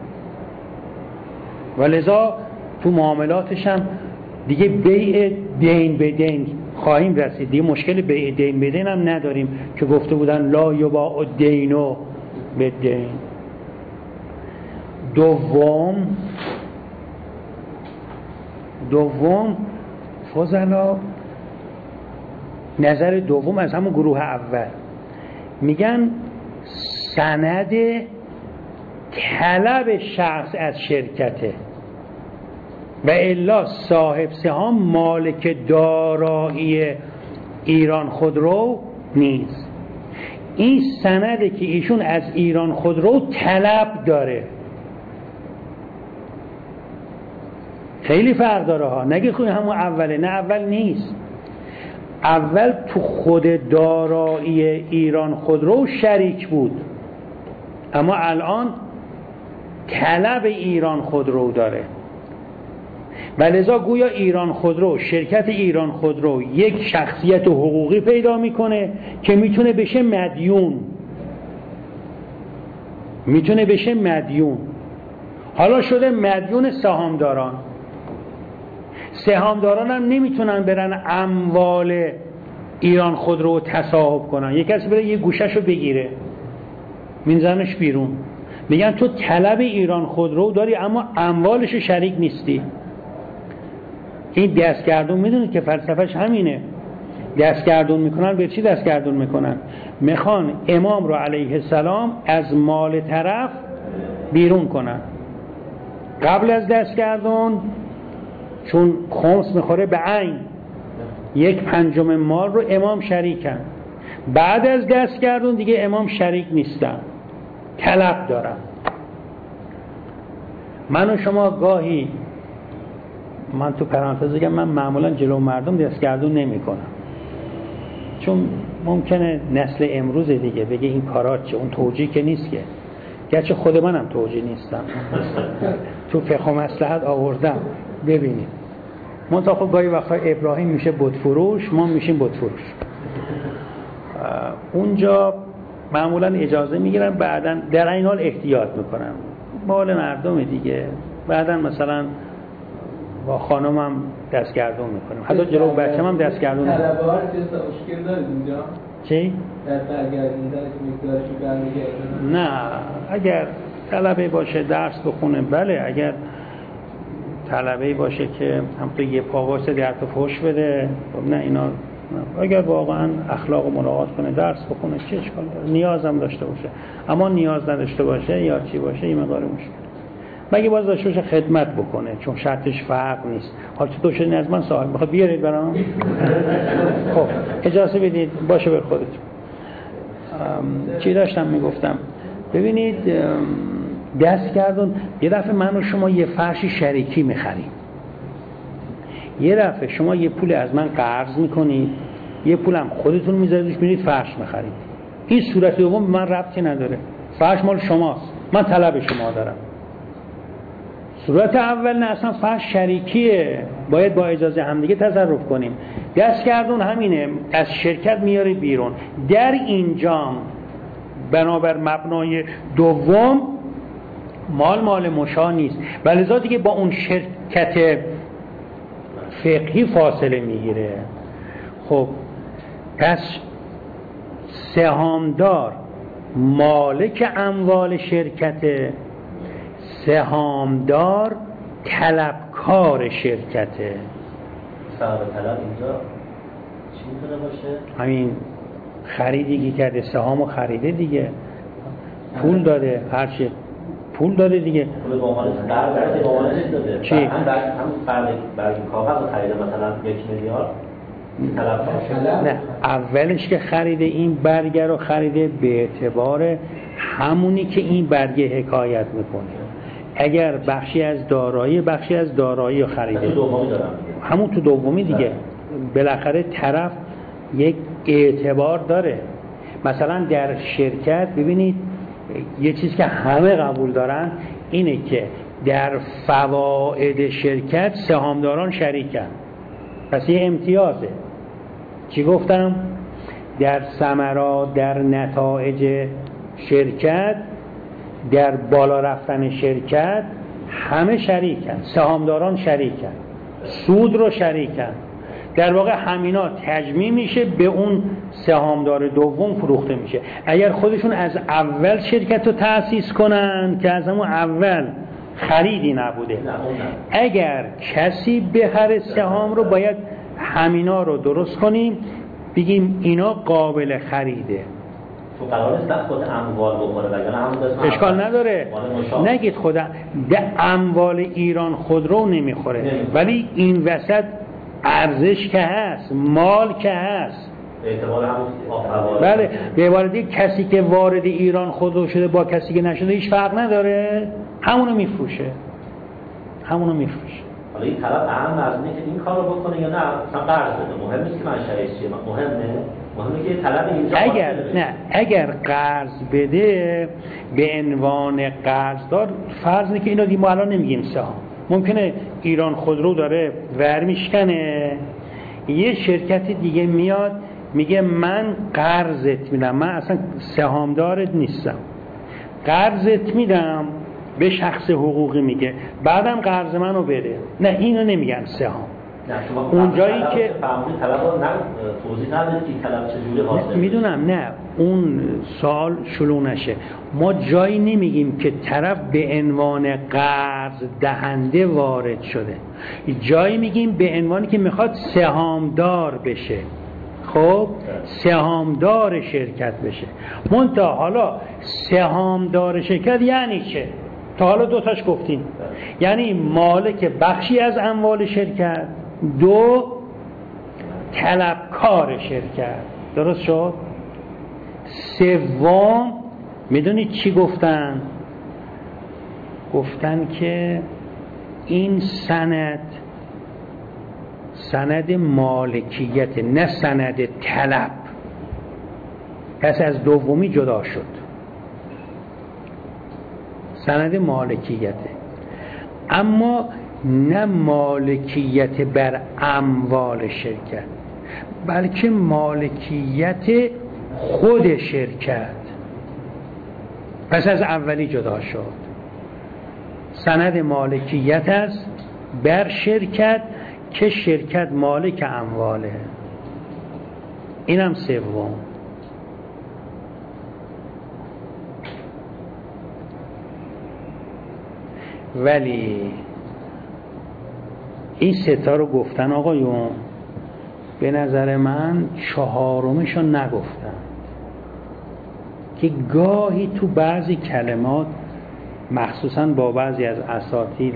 و لذا تو معاملاتش هم دیگه بیع دین به دین خواهیم رسید. دیگه مشکل بیع دین به دین هم نداریم که گفته بودن لا یباع الدین بالدین. دوم فضلا نظر دوم از همون گروه اول میگن سند طلب شخص از شرکته و الا صاحب سهام مالک دارایی ایران خودرو نیست. این سنده که ایشون از ایران خودرو طلب داره. خیلی فرق داره ها. نگه خود همون اوله، نه اول نیست. اول تو خود دارایی ایران خودرو شریک بود، اما الان طلب ایران خودرو داره و لذا گویا ایران خودرو، شرکت ایران خودرو یک شخصیت حقوقی پیدا میکنه که میتونه بشه مدیون. حالا شده مدیون سهامداران هم نمیتونن برن اموال ایران خودرو تصاحب کنن. یک کسی بره یه گوشهشو بگیره میزنش بیرون، میگن تو طلب ایران خودرو داری اما اموالش شریک نیستی. این دستگردون میدونید که فلسفهش همینه. دستگردون میکنن به چی دستگردون میکنن؟ میخوان امام رو علیه السلام از مال طرف بیرون کنن. قبل از دستگردون چون خمس میخوره به عین 1/5 مال رو امام شریکن. بعد از دستگردون دیگه امام شریک نیستن، طلب دارن. من و شما گاهی، من تو پرانتز بگم، من معمولا جلو مردم دستگردون نمی کنم، چون ممکنه نسل امروز دیگه بگه این کارات چه، اون توجیه که نیست که، گرچه خود منم توجیه نیستم تو فقه و مصلحت آوردم. ببینید منتها خب گاهی وقتا ابراهیم میشه بت فروش، ما میشیم بت فروش. اونجا معمولا اجازه میگیرن، بعدن در این حال احتیاط میکنن، مال مردم دیگه. بعدن مثلا با خانمم دستگردون میکنیم، حتی جلو بچه‌م هم دستگردون میکنیم. طلبه ها مشکل دارید اینجا؟ چی؟ در برگردوندنش مقدارش رو برمیگردونن؟ نه، اگر طلبه باشه درس بخونه بله، اگر طلبه باشه که همطور یه پا واسه در تو فحش بده، نه اینا نه. اگر واقعا اخلاق و ملاقات کنه، درس بخونه، چه اشکال داره؟ نیازم داشته باشه. اما نیاز نداشته باشه یا چی باشه این مقدار مشکل. مگه باز داشته باشه خدمت بکنه، چون شرطش فرق نیست. حالا چطور شدین از من سوال میخواد بیارید برام؟ خب اجازه بدید باشه بر خودتون. چی داشتم میگفتم؟ ببینید دستگردون، یه دفعه من و شما یه فرش شریکی میخریم، یه دفعه شما یه پول از من قرض میکنید، یه پولم خودتون میذارید میرید فرش میخرید. این صورت دوم به من ربطی نداره، فرش مال شماست، من طلب شما دارم. صورت اول نه، اصلا فرش شریکیه، باید با اجازه همدیگه تصرف کنیم. دستگردون همینه، از شرکت میاره بیرون. در اینجا بنابر مبنای دوم مال مشا نیست، ولذا دیگه با اون شرکت فقهی فاصله میگیره. خب پس سهامدار مالک اموال شرکته، سهامدار طلبکار شرکته. صاحب طلب اینجا چی میتونه باشه؟ همین خریدی که کرده، سهامو خریده دیگه، پول داده، هرچی پول داده دیگه. پول به عنوان قرض به عنوان چیز داده. چی؟ هم برگ کاغذ خریده مثلا 1 میلیارد نه، اولش که خریده این برگه رو خریده به اعتبار همونی که این برگه حکایت میکنه. اگر بخشی از دارایی رو خریده، تو دومی دارم همون تو دومی دیگه، بالاخره طرف یک اعتبار داره. مثلا در شرکت ببینید یه چیز که همه قبول دارن اینه که در فواید شرکت سهامداران شریکن، پس یه امتیازه. چی گفتم؟ در ثمرات، در نتایج شرکت، در بالا رفتن شرکت همه شریکن، سهامداران شریکن، سود رو شریکن. در واقع همینا تجمیع میشه به اون سهامدار دوم فروخته میشه. اگر خودشون از اول شرکت رو تأسیس کنن که از همون اول خریدی نبوده، اگر کسی بخره سهام رو باید همینا رو درست کنیم بگیم اینا قابل خریده. تو قرار نیست خود اموال بخوره وگرنه همون اشکال نداره، نگید خدا ده اموال ایران خودرو نمیخوره، ولی این وسط ارزش که هست، مال که هست، اعتبار همون بله. به عبارتی کسی که وارد ایران خودرو شده با کسی که نشده هیچ فرق نداره، همونو میفروشه. حالا این طرف اهم از اینه که این کار رو بکنه یا نه مثلا قرض بده. مهم نیست که منشأش چیه، مهمه که طلب اینجا اگر قرض بده به عنوان قرضدار، فرض اینه که اینو ما الان نمیگیم سهام، ممکنه ایران خودرو داره ور میشکنه، یه شرکت دیگه میاد میگه من قرضت میدم، من اصلا سهامدارت نیستم، قرضت میدم به شخص حقوقی میگه، بعدم قرض منو بده. نه، اینو نمیگن سهام. اونجایی که طلب رو توضیح ندید که طلب چجوری حاصل میدونم، نه اون سوال شلوغ نشه. ما جایی نمیگیم که طرف به عنوان قرض دهنده وارد شده، جایی میگیم به عنوانی که میخواد سهامدار بشه. خب سهامدار شرکت بشه. منتها حالا سهامدار شرکت یعنی چه؟ تا حالا دوتاش گفتیم، یعنی مالک بخشی از اموال شرکت، دو طلبکار شرکت. درست شد؟ سوم میدونید چی گفتن؟ گفتن که این سند مالکیت، نه سند طلب، پس از دومی جدا شد. سند مالکیته، اما نه مالکیت بر اموال شرکت، بلکه مالکیت خود شرکت. پس از اولی جدا شد. سند مالکیت است بر شرکت که شرکت مالک امواله. اینم سوم. ولی این ستا رو گفتن آقایون، به نظر من چهارمشو نگفتن، که گاهی تو بعضی کلمات مخصوصا با بعضی از اساتید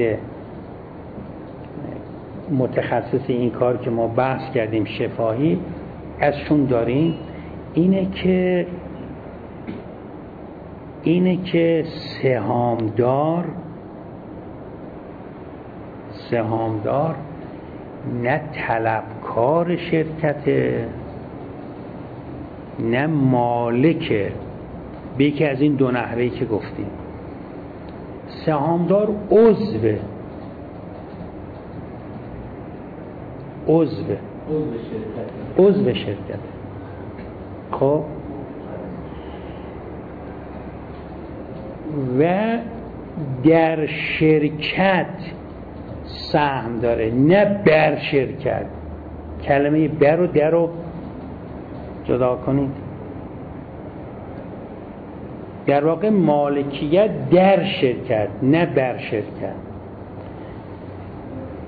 متخصص این کار که ما بحث کردیم شفاهی ازشون داریم، اینه که سهامدار نه طلبکار شرکته نه مالکه، به یکی از این دو نحوهی که گفتیم. سهامدار عضو شرکت. خب و در شرکت سهم داره، نه بر شرکت. کلمه بر و در رو جدا کنید. در واقع مالکیت در شرکت، نه بر شرکت.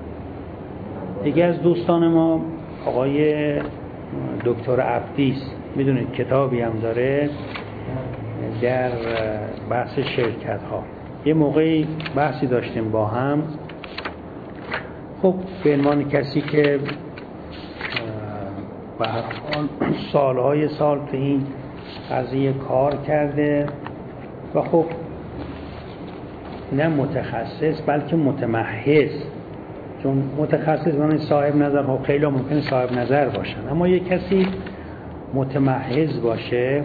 دیگه از دوستان ما آقای دکتر عبدیس میدونید کتابی هم داره در بحث شرکت ها. یه موقعی بحثی داشتیم با هم، خب به عنوان کسی که به هر حال سالهای سال تو این قضیه کار کرده و خب نه متخصص بلکه متمحض، چون متخصص من صاحب نظر، خب خیلی ممکنه صاحب نظر باشن، اما یک کسی متمحض باشه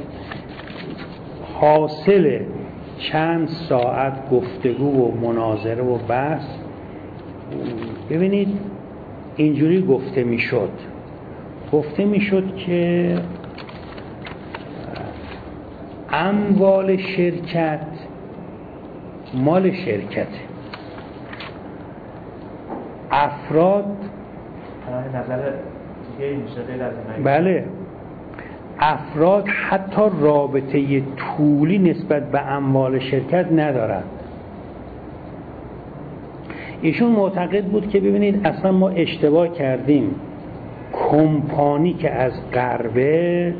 حاصل چند ساعت گفتگو و مناظره و بحث، ببینید اینجوری گفته میشد که اموال شرکت مال شرکته، افراد نظر دیگه میشه غیر از این. بله، افراد حتی رابطه طولی نسبت به اموال شرکت ندارند. ایشون معتقد بود که ببینید اصلا ما اشتباه کردیم، کمپانی که از غربه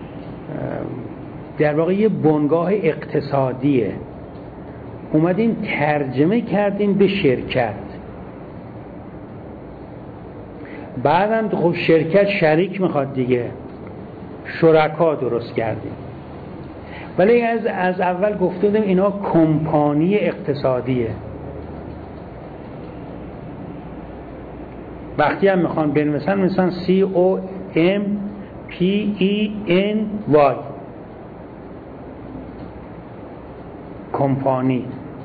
در واقع یه بنگاه اقتصادیه، اومدیم ترجمه کردیم به شرکت، بعدم خب شرکت شریک میخواد دیگه، شرکا درست کردیم. ولی از اول گفته بودیم اینا کمپانی اقتصادیه. وقتی هم میخوان بنویسن مثلا COMPENY کمپانی.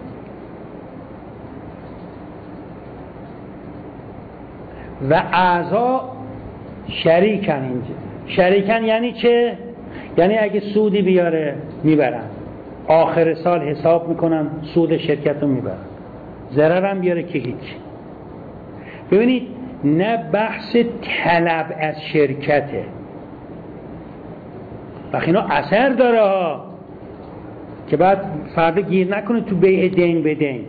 و اعضا شریکن. اینجا شریکن یعنی چه؟ یعنی اگه سودی بیاره میبرن، آخر سال حساب میکنن سود شرکت رو میبرن، ضررم بیاره که هیچ. ببینید نه بحث طلب از شرکته، وقتی اینا اثر داره ها، که بعد فردا گیر نکنه تو بیع دین به دین.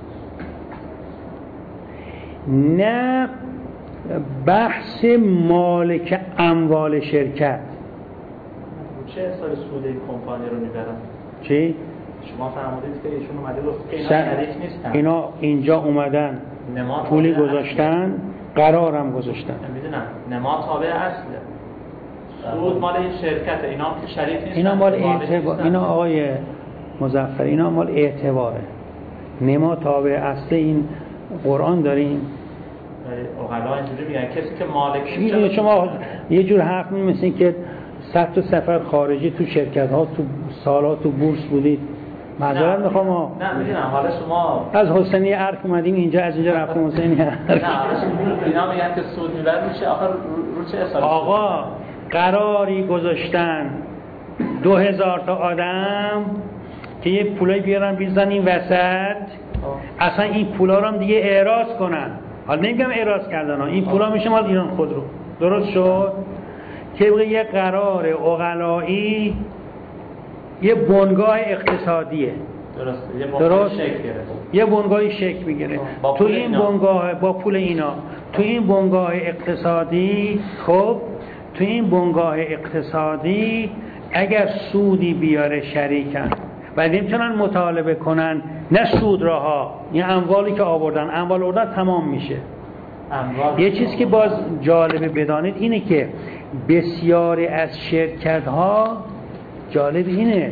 نه بحث مالک اموال شرکت. چه اصال سود این کمپانی رو میبرن؟ چی؟ شما فرمودید که ایشون اومده گفت که اینا شریک نیستن، اینا اینجا اومدن پولی گذاشتن، قرارم گذاشتن. میدونم نما تابع اصله، سود مال این شرکته، اینا که شریک نیستن. اینا مال اعتبار، اینا آقای مظفر، اینا مال اعتباره. نما تابع اصل این قرآن داریم. اقلا اینجوری میگن کسی که مالک، شما یه جور حرف می‌مثین که 100 تا سفر خارجی تو شرکت ها تو سالا تو بورس بودید. معذرت میخوام. نه میدونم، حالا شما از حسینی ارک اومدیم اینجا، از اینجا رفتیم حسینی ارک. نه اینا میگن که سود میبر میشه. آخر رو چه اصلا؟ آقا قراری گذاشتن 2000 تا آدم که یه پولای بیارن بیزن این وسط، اصلا این پولا رو هم دیگه اعراض کنن. حالا نمیگم اعراض کردن ها، این پولا میشه مال ایران خودرو. درست شد؟ که یه قرار عقلایی، یه بنگاه اقتصادیه. درست؟ یه بنگاهی شکل میگیره تو این بنگاه با پول اینا، تو این بنگاه اقتصادی. خب تو این بنگاه اقتصادی اگر سودی بیاره شریکن و نمیتونن مطالبه کنن، نه سود راها، این اموالی که آوردن، اموال آوردن تمام میشه. یه چیز که باز جالبه بدانید اینه که بسیاری از شرکت ها، جالب اینه،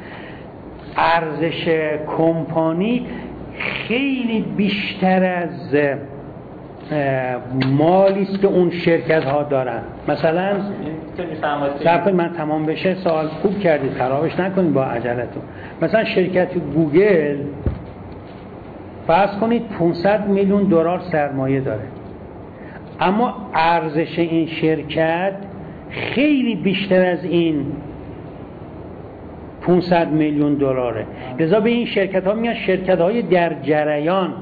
ارزش کمپانی خیلی بیشتر از مالی است که اون شرکت ها دارن. مثلا من تمام بشه سوال خوب کردید، خرابش نکنید با عجلتون. مثلا شرکت گوگل فرض کنید 500 میلیون دلار سرمایه داره، اما ارزش این شرکت خیلی بیشتر از این 500 میلیون دلاره. لذا به این شرکت ها میگن شرکت های در جریان.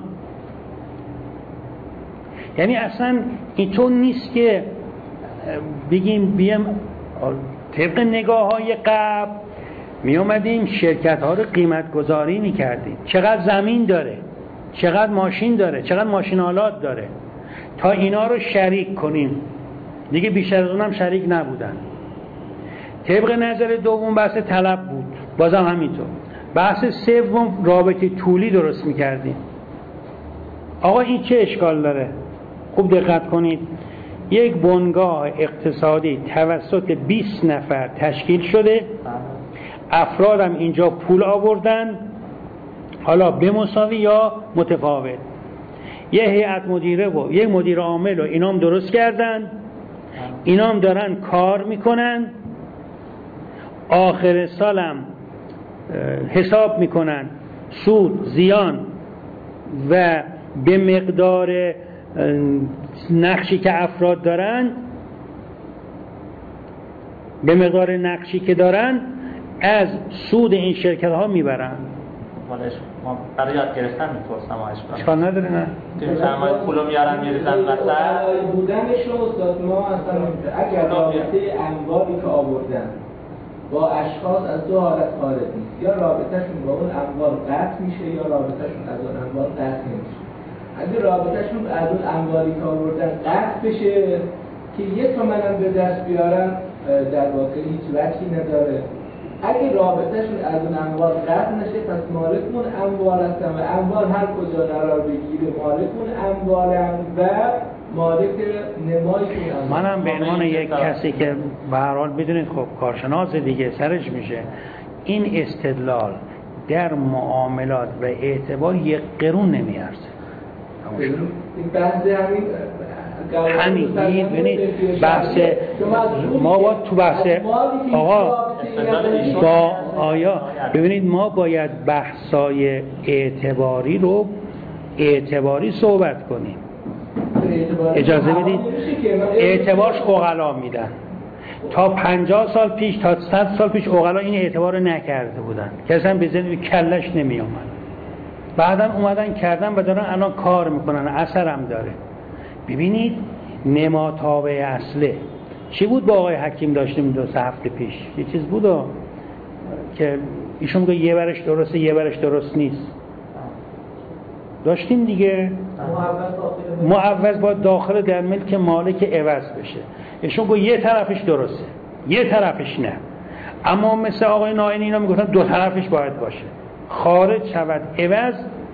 یعنی اصلا اینطور نیست که بگیم بیم طبق نگاه های قبل می اومدیم شرکت ها رو قیمت گذاری می کردیم، چقدر زمین داره، چقدر ماشین داره، چقدر ماشین آلات داره، تا اینا رو شریک کنیم. دیگه بیشتر از اونم شریک نبودن. طبق نظر دوم بحث طلب بود، بازم همینطور. بحث سوم رابطه طولی درست میکردیم. آقا این چه اشکال داره؟ خوب دقت کنید. یک بنگاه اقتصادی توسط 20 نفر تشکیل شده، افرادم اینجا پول آوردن، حالا به مساوی یا متفاوت. یه هیئت مدیره و یه مدیر عامل و اینام درست کردن، اینام دارن کار میکنن، آخر سالم حساب میکنن سود، زیان و به مقدار نقشی که افراد دارن، به مقدار نقشی که دارن از سود این شرکت ها میبرن. ما برای یاد گرفتن میپرسم اشکال نداره. نه سرمایه پولو میارن میریزن وسط بودنش رو استاد ما اصلا اگر رابطه انباری که آوردن با اشخاص از دو حالت خارج نیست، یا رابطهشون با اون انبار قطع میشه یا رابطهشون از اون انبار قطع نمیشه. اگه رابطهشون از اون انباری که آوردن قطع بشه که یک تومنم به دست بیارن در واقع هیچ وجهی نداره. اگه رابطهشون از اون انبار قطع نشه پس مالک اون انبار هستن و انبار هر کجا قرار بگیره مالک اون انبارن و مالک نمایی که منم به عنوان یک کسی که به هر حال بدونید خب کارشناس دیگه سرش میشه، این استدلال در معاملات و اعتبار یک قرون نمیارزه. همین ببینید بحث ما با تو بحث آقا با آیا ببینید ما باید بحثای اعتباری رو اعتباری صحبت کنیم. اجازه بدید اعتبارش عقلا میدن. تا 50 سال پیش تا 100 سال پیش عقلا این اعتبار رو نکرده بودن، کسی هم به ذهن کلش نمی اومد. بعدن اومدن کردن و دارن الان کار میکنن، اثر هم داره. ببینید نماتابع اصله چی بود با آقای حکیم داشتیم 2-3 هفته پیش؟ یه چیز بود که ایشون میگه یه برش درسته یه برش درست نیست. داشتیم دیگه معوض با داخل در ملک مالک عوض بشه. ایشون گفت یه طرفش درسته یه طرفش نه، اما مثل آقای نائینی اینا میگفتن دو طرفش باید باشه، خارج شود عوض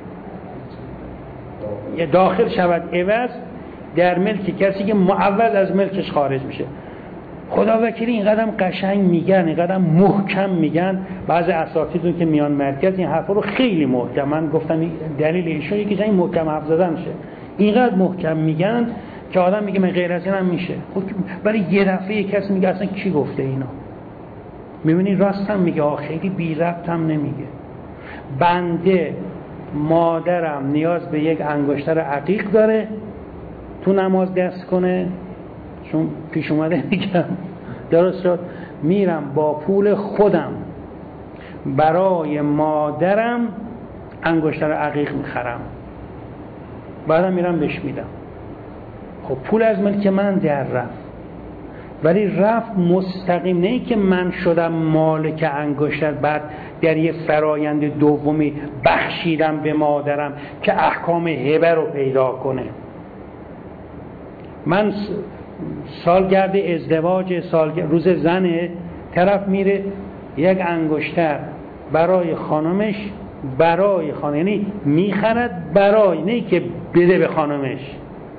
یا داخل شود عوض در ملک کسی که معوض از ملکش خارج میشه. خدا وکیلی این قدم قشنگ میگن، این قدم محکم میگن. بعضی اساتیدون که میان مرکز این حرفا رو خیلی محکم، من گفتم دلیل ایشون یکی این محکم حرف زدن شه، اینقدر محکم میگن که آدم میگه من غیر از اینم میشه. ولی یه دفعه کسی میگه اصلا کی گفته اینا؟ میبینی راستم میگه، خیلی بی ربط هم نمیگه. بنده مادرم نیاز به یک انگشتر عقیق داره تو نماز دست کنه، چون پیش اومده میگم درست شد، میرم با پول خودم برای مادرم انگشتر عقیق میخرم، بعدم میرم بهش میدم. خب پول از ملک من در رفت، ولی رفت مستقیم، نه که من شدم مالک انگشتر بعد در یه فرایند دومی بخشیدم به مادرم که احکام هبه رو پیدا کنه. من سالگرد ازدواج روز زنه، طرف میره یک انگشتر برای خانمش، برای خانم، یعنی میخرد برای، نه که بده به خانمش،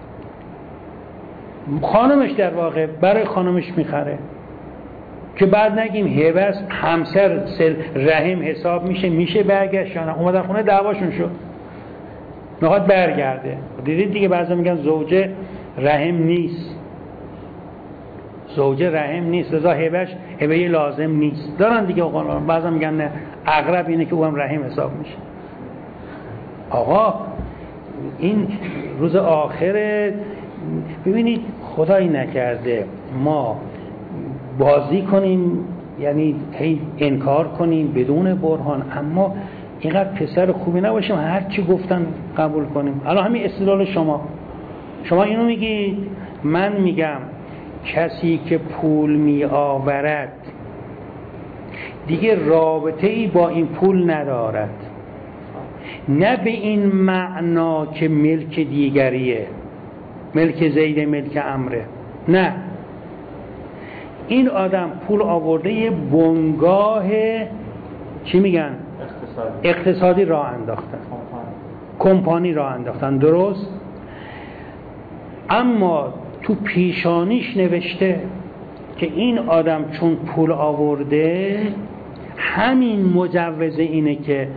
خانمش در واقع برای خانمش میخره که بعد نگیم هبه است، همسر رحم حساب میشه برگشت. اومدن خونه دعواشون شد، میخواد برگرده. دیدید دیگه بعضا میگن زوجه رحم نیست، زوجه رحم نیست، لذا هبه لازم نیست. دارن دیگه قانون، بعضا میگن نه اقرب اینه که او هم رحم حساب میشه. آقا این روز آخره ببینید خدایی نکرده ما بازی کنیم، یعنی هی انکار کنیم بدون برهان، اما اینقدر پسر خوبی نباشیم هر چی گفتن قبول کنیم. الان همین استدلال شما اینو میگید، من میگم کسی که پول می آورد دیگه رابطه ای با این پول ندارد، نه به این معنا که ملک دیگریه، ملک زید ملک عمره، نه، این آدم پول آورده یه بنگاه چی میگن؟ اقتصادی راه انداختن، کمپانی راه انداختن، درست؟ اما تو پیشانیش نوشته که این آدم چون پول آورده همین مجوز اینه که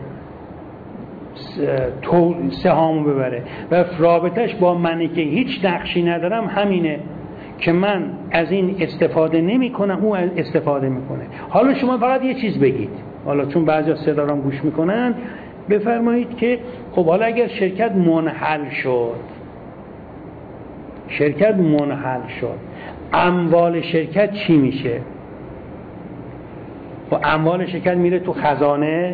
سهامو ببره و رابطش با منی که هیچ نقشی ندارم همینه که من از این استفاده نمی کنم، او استفاده میکنه. حالا شما فقط یه چیز بگید، حالا چون بعضی از صدا رو گوش میکنن، بفرمایید که خب حالا اگر شرکت منحل شد، اموال شرکت چی میشه؟ و اموال شرکت میره تو خزانه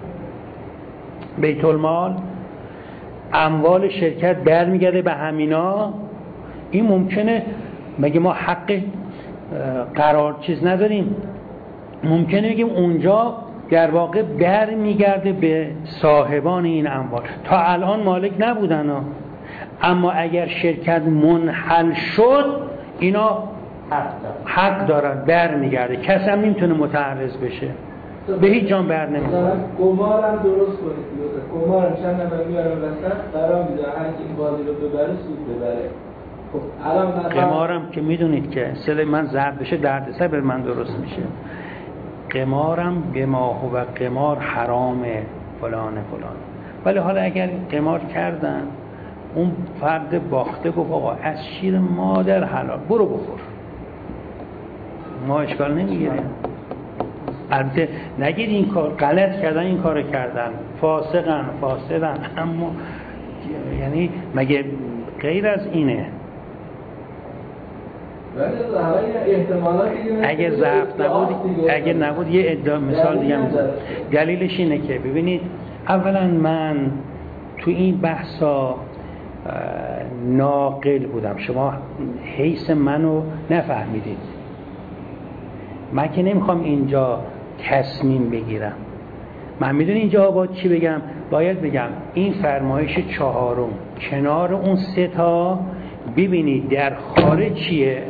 بیت المال، اموال شرکت برمیگرده به همینا. این ممکنه مگه ما حق قرار چیز نداریم؟ ممکنه بگیم اونجا در واقع برمیگرده به صاحبان این اموال، تا الان مالک نبودن ها. اما اگر شرکت منحل شد اینا حق دارن، برمیگرده، کسی هم نمیتونه متعرض بشه، به هیچ جان بر نمیگرده. قمارم درست کنید، قمارم چند نفر میارن وسط قرار میده هر کی این بازی رو ببره سود ببره. خب الان قمارم که میدونید که سل من ضرب بشه دردسر به من درست میشه. قمارم بما هو قمار حرامه فلانه. ولی حالا اگر قمار کردن، اون فرد باخته گفت آقا از شیر مادر حلال برو بخور، ما اشکال نمیگیریم. البته نگید این کار غلط کردن، این کارو کردن، فاسدن، اما یعنی مگه غیر از اینه؟ اگه ضعف نبود، اگه نبود یه ادعا مثال دیگه میزنم. دلیلش اینه که ببینید، اولا من تو این بحثا ناقل بودم، شما حیث منو نفهمیدید. من که نمیخوام اینجا تصمیم بگیرم، من میدونی اینجا باید چی بگم؟ باید بگم این فرمایش چهارم کنار اون سه تا ببینید در خارج چیه.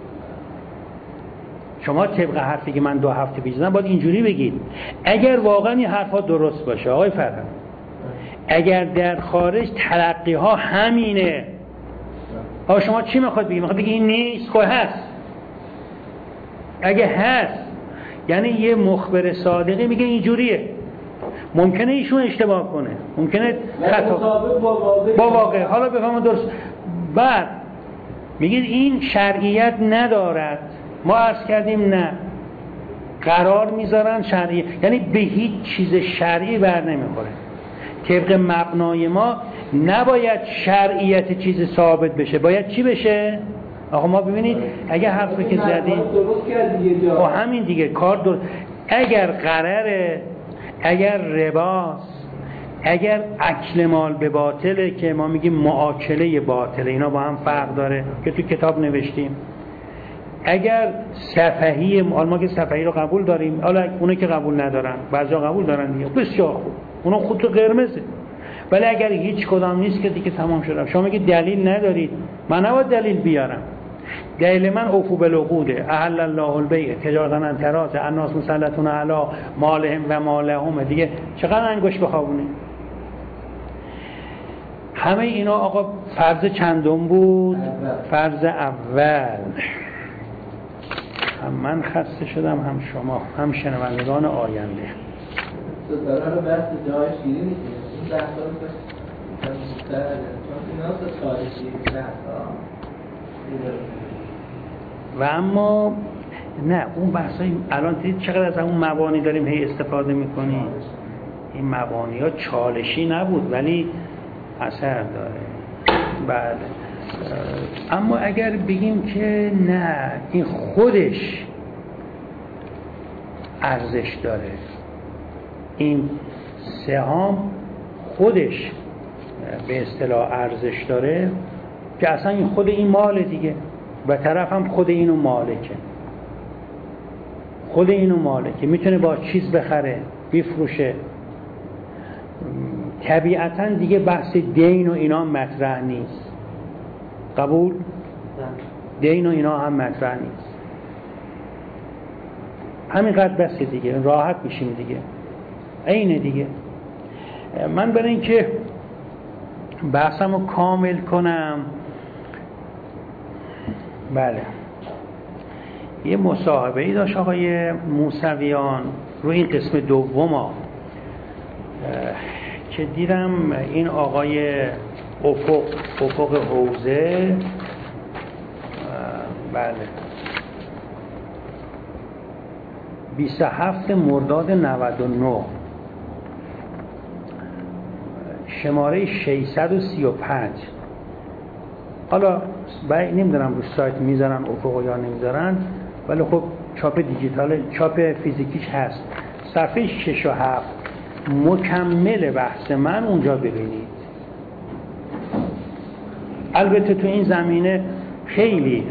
شما طبق حرفی که من 2 هفته پیش زدم باید اینجوری بگید. اگر واقعا این حرفا درست باشه آقای فرهاد، اگر در خارج تلقی ها همینه، آقا شما چی میخواد بگید؟ میخواد بگید این نیست؟ خب هست. اگه هست یعنی یه مخبر صادقی میگه اینجوریه. ممکنه ایشون اشتباه کنه، ممکنه خطا با واقع. حالا بفهمم درست. بعد میگید این شرعیت ندارد، ما عرض کردیم نه، قرار میذارن شرعی، یعنی به هیچ چیز شرعی بر نمیخوره. طبق مبنای ما نباید شرعیت چیز ثابت بشه، باید چی بشه؟ آقا ما ببینید اگه حرفی که زدیم با همین دیگه کار درست. اگر قراره، اگر رباست، اگر اکل مال به باطله که ما میگیم معاکله باطله، اینا با هم فرق داره که تو کتاب نوشتیم. اگر سفهی، ما که سفهی رو قبول داریم، حالا اونه که قبول ندارن، بعضیا قبول دارن دیگه، بسیار خوب، اونا خود تو قرمزه. ولی اگر هیچ کدام نیست که دیگه تمام شد. شما میگید دلیل ندارید، من نباید دلیل بیارم. دلیل من اوفو بالعقوده، احل الله البیع تجارتا عن تراض الناس مسلطون علی مالهم و مالهم. دیگه چقدر انگشت بخوابونه؟ همه اینا آقا فرض چندم بود؟ فرض اول. هم من خسته شدم، هم شما، هم شنوندگان آینده. داره رو بحث جای شیری نیست، این بحث رو بسیار چون اینا خارجی و اما نه اون بحثای الان دیدید چقدر از اون مبانی داریم هی استفاده میکنیم. این مبانی ها چالشی نبود ولی اثر داره. بله. اما اگر بگیم که نه این خودش ارزش داره، این سهام خودش به اصطلاح ارزش داره، که اصلا این خود این مال دیگه و طرف هم خود اینو مالکه، خود اینو مالکه، میتونه با چیز بخره بفروشه. طبیعتا دیگه بحث دین و اینا مطرح نیست. قبول؟ دین و اینا هم مطرح نیست. همینقدر بسه دیگه، راحت میشیم دیگه. اینه دیگه. من برای اینکه بحثمو کامل کنم، بله، یه مصاحبه‌ای داشت آقای موسویان روی این قسم دوم که دیدم این آقای افق حوزه، بله، 27 مرداد 99 شماره 635. حالا نمیدونم رو سایت میذارن افق یا نمیذارن، ولی خب چاپ دیجیتال، چاپ فیزیکیش هست. صفحه 6 و 7 مکمل بحث من اونجا ببینید. البته تو این زمینه خیلی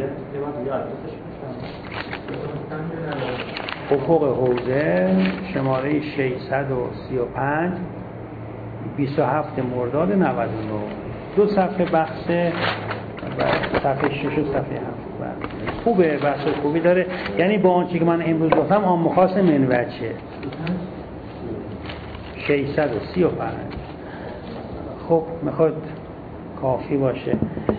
افق حوزه شماره 635 27 مرداد 99 2 صفحه بحث، صفحه 6 و صفحه 7 خوبه، بحث خوبی داره. یعنی با آنچه که من امروز گفتم عام خاص من وجه 635 خب میخواد کافی باشه.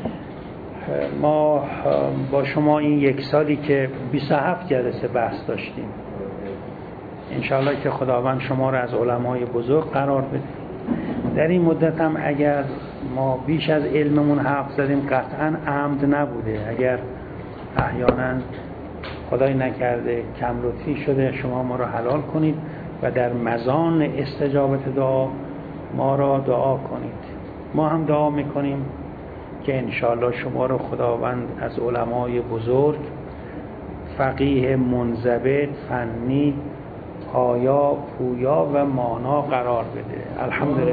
ما با شما این یک سالی که 27 جلسه بحث داشتیم، انشاءالله که خداوند شما را از علمای بزرگ قرار بده. در این مدت هم اگر ما بیش از علممون حرف زدیم قطعا عمد نبوده. اگر احیانا خدای نکرده کم لطفی شده، شما ما را حلال کنید و در مزان استجابت دعا ما را دعا کنید. ما هم دعا میکنیم که انشاءالله شما را خداوند از علمای بزرگ، فقیه منضبط، فنی، پایا، پویا و مانا قرار بده. الحمدلله.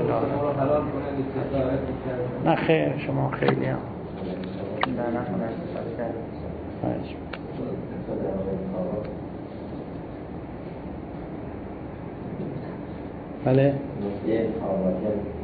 نه خیر، شما خیلی هم بله.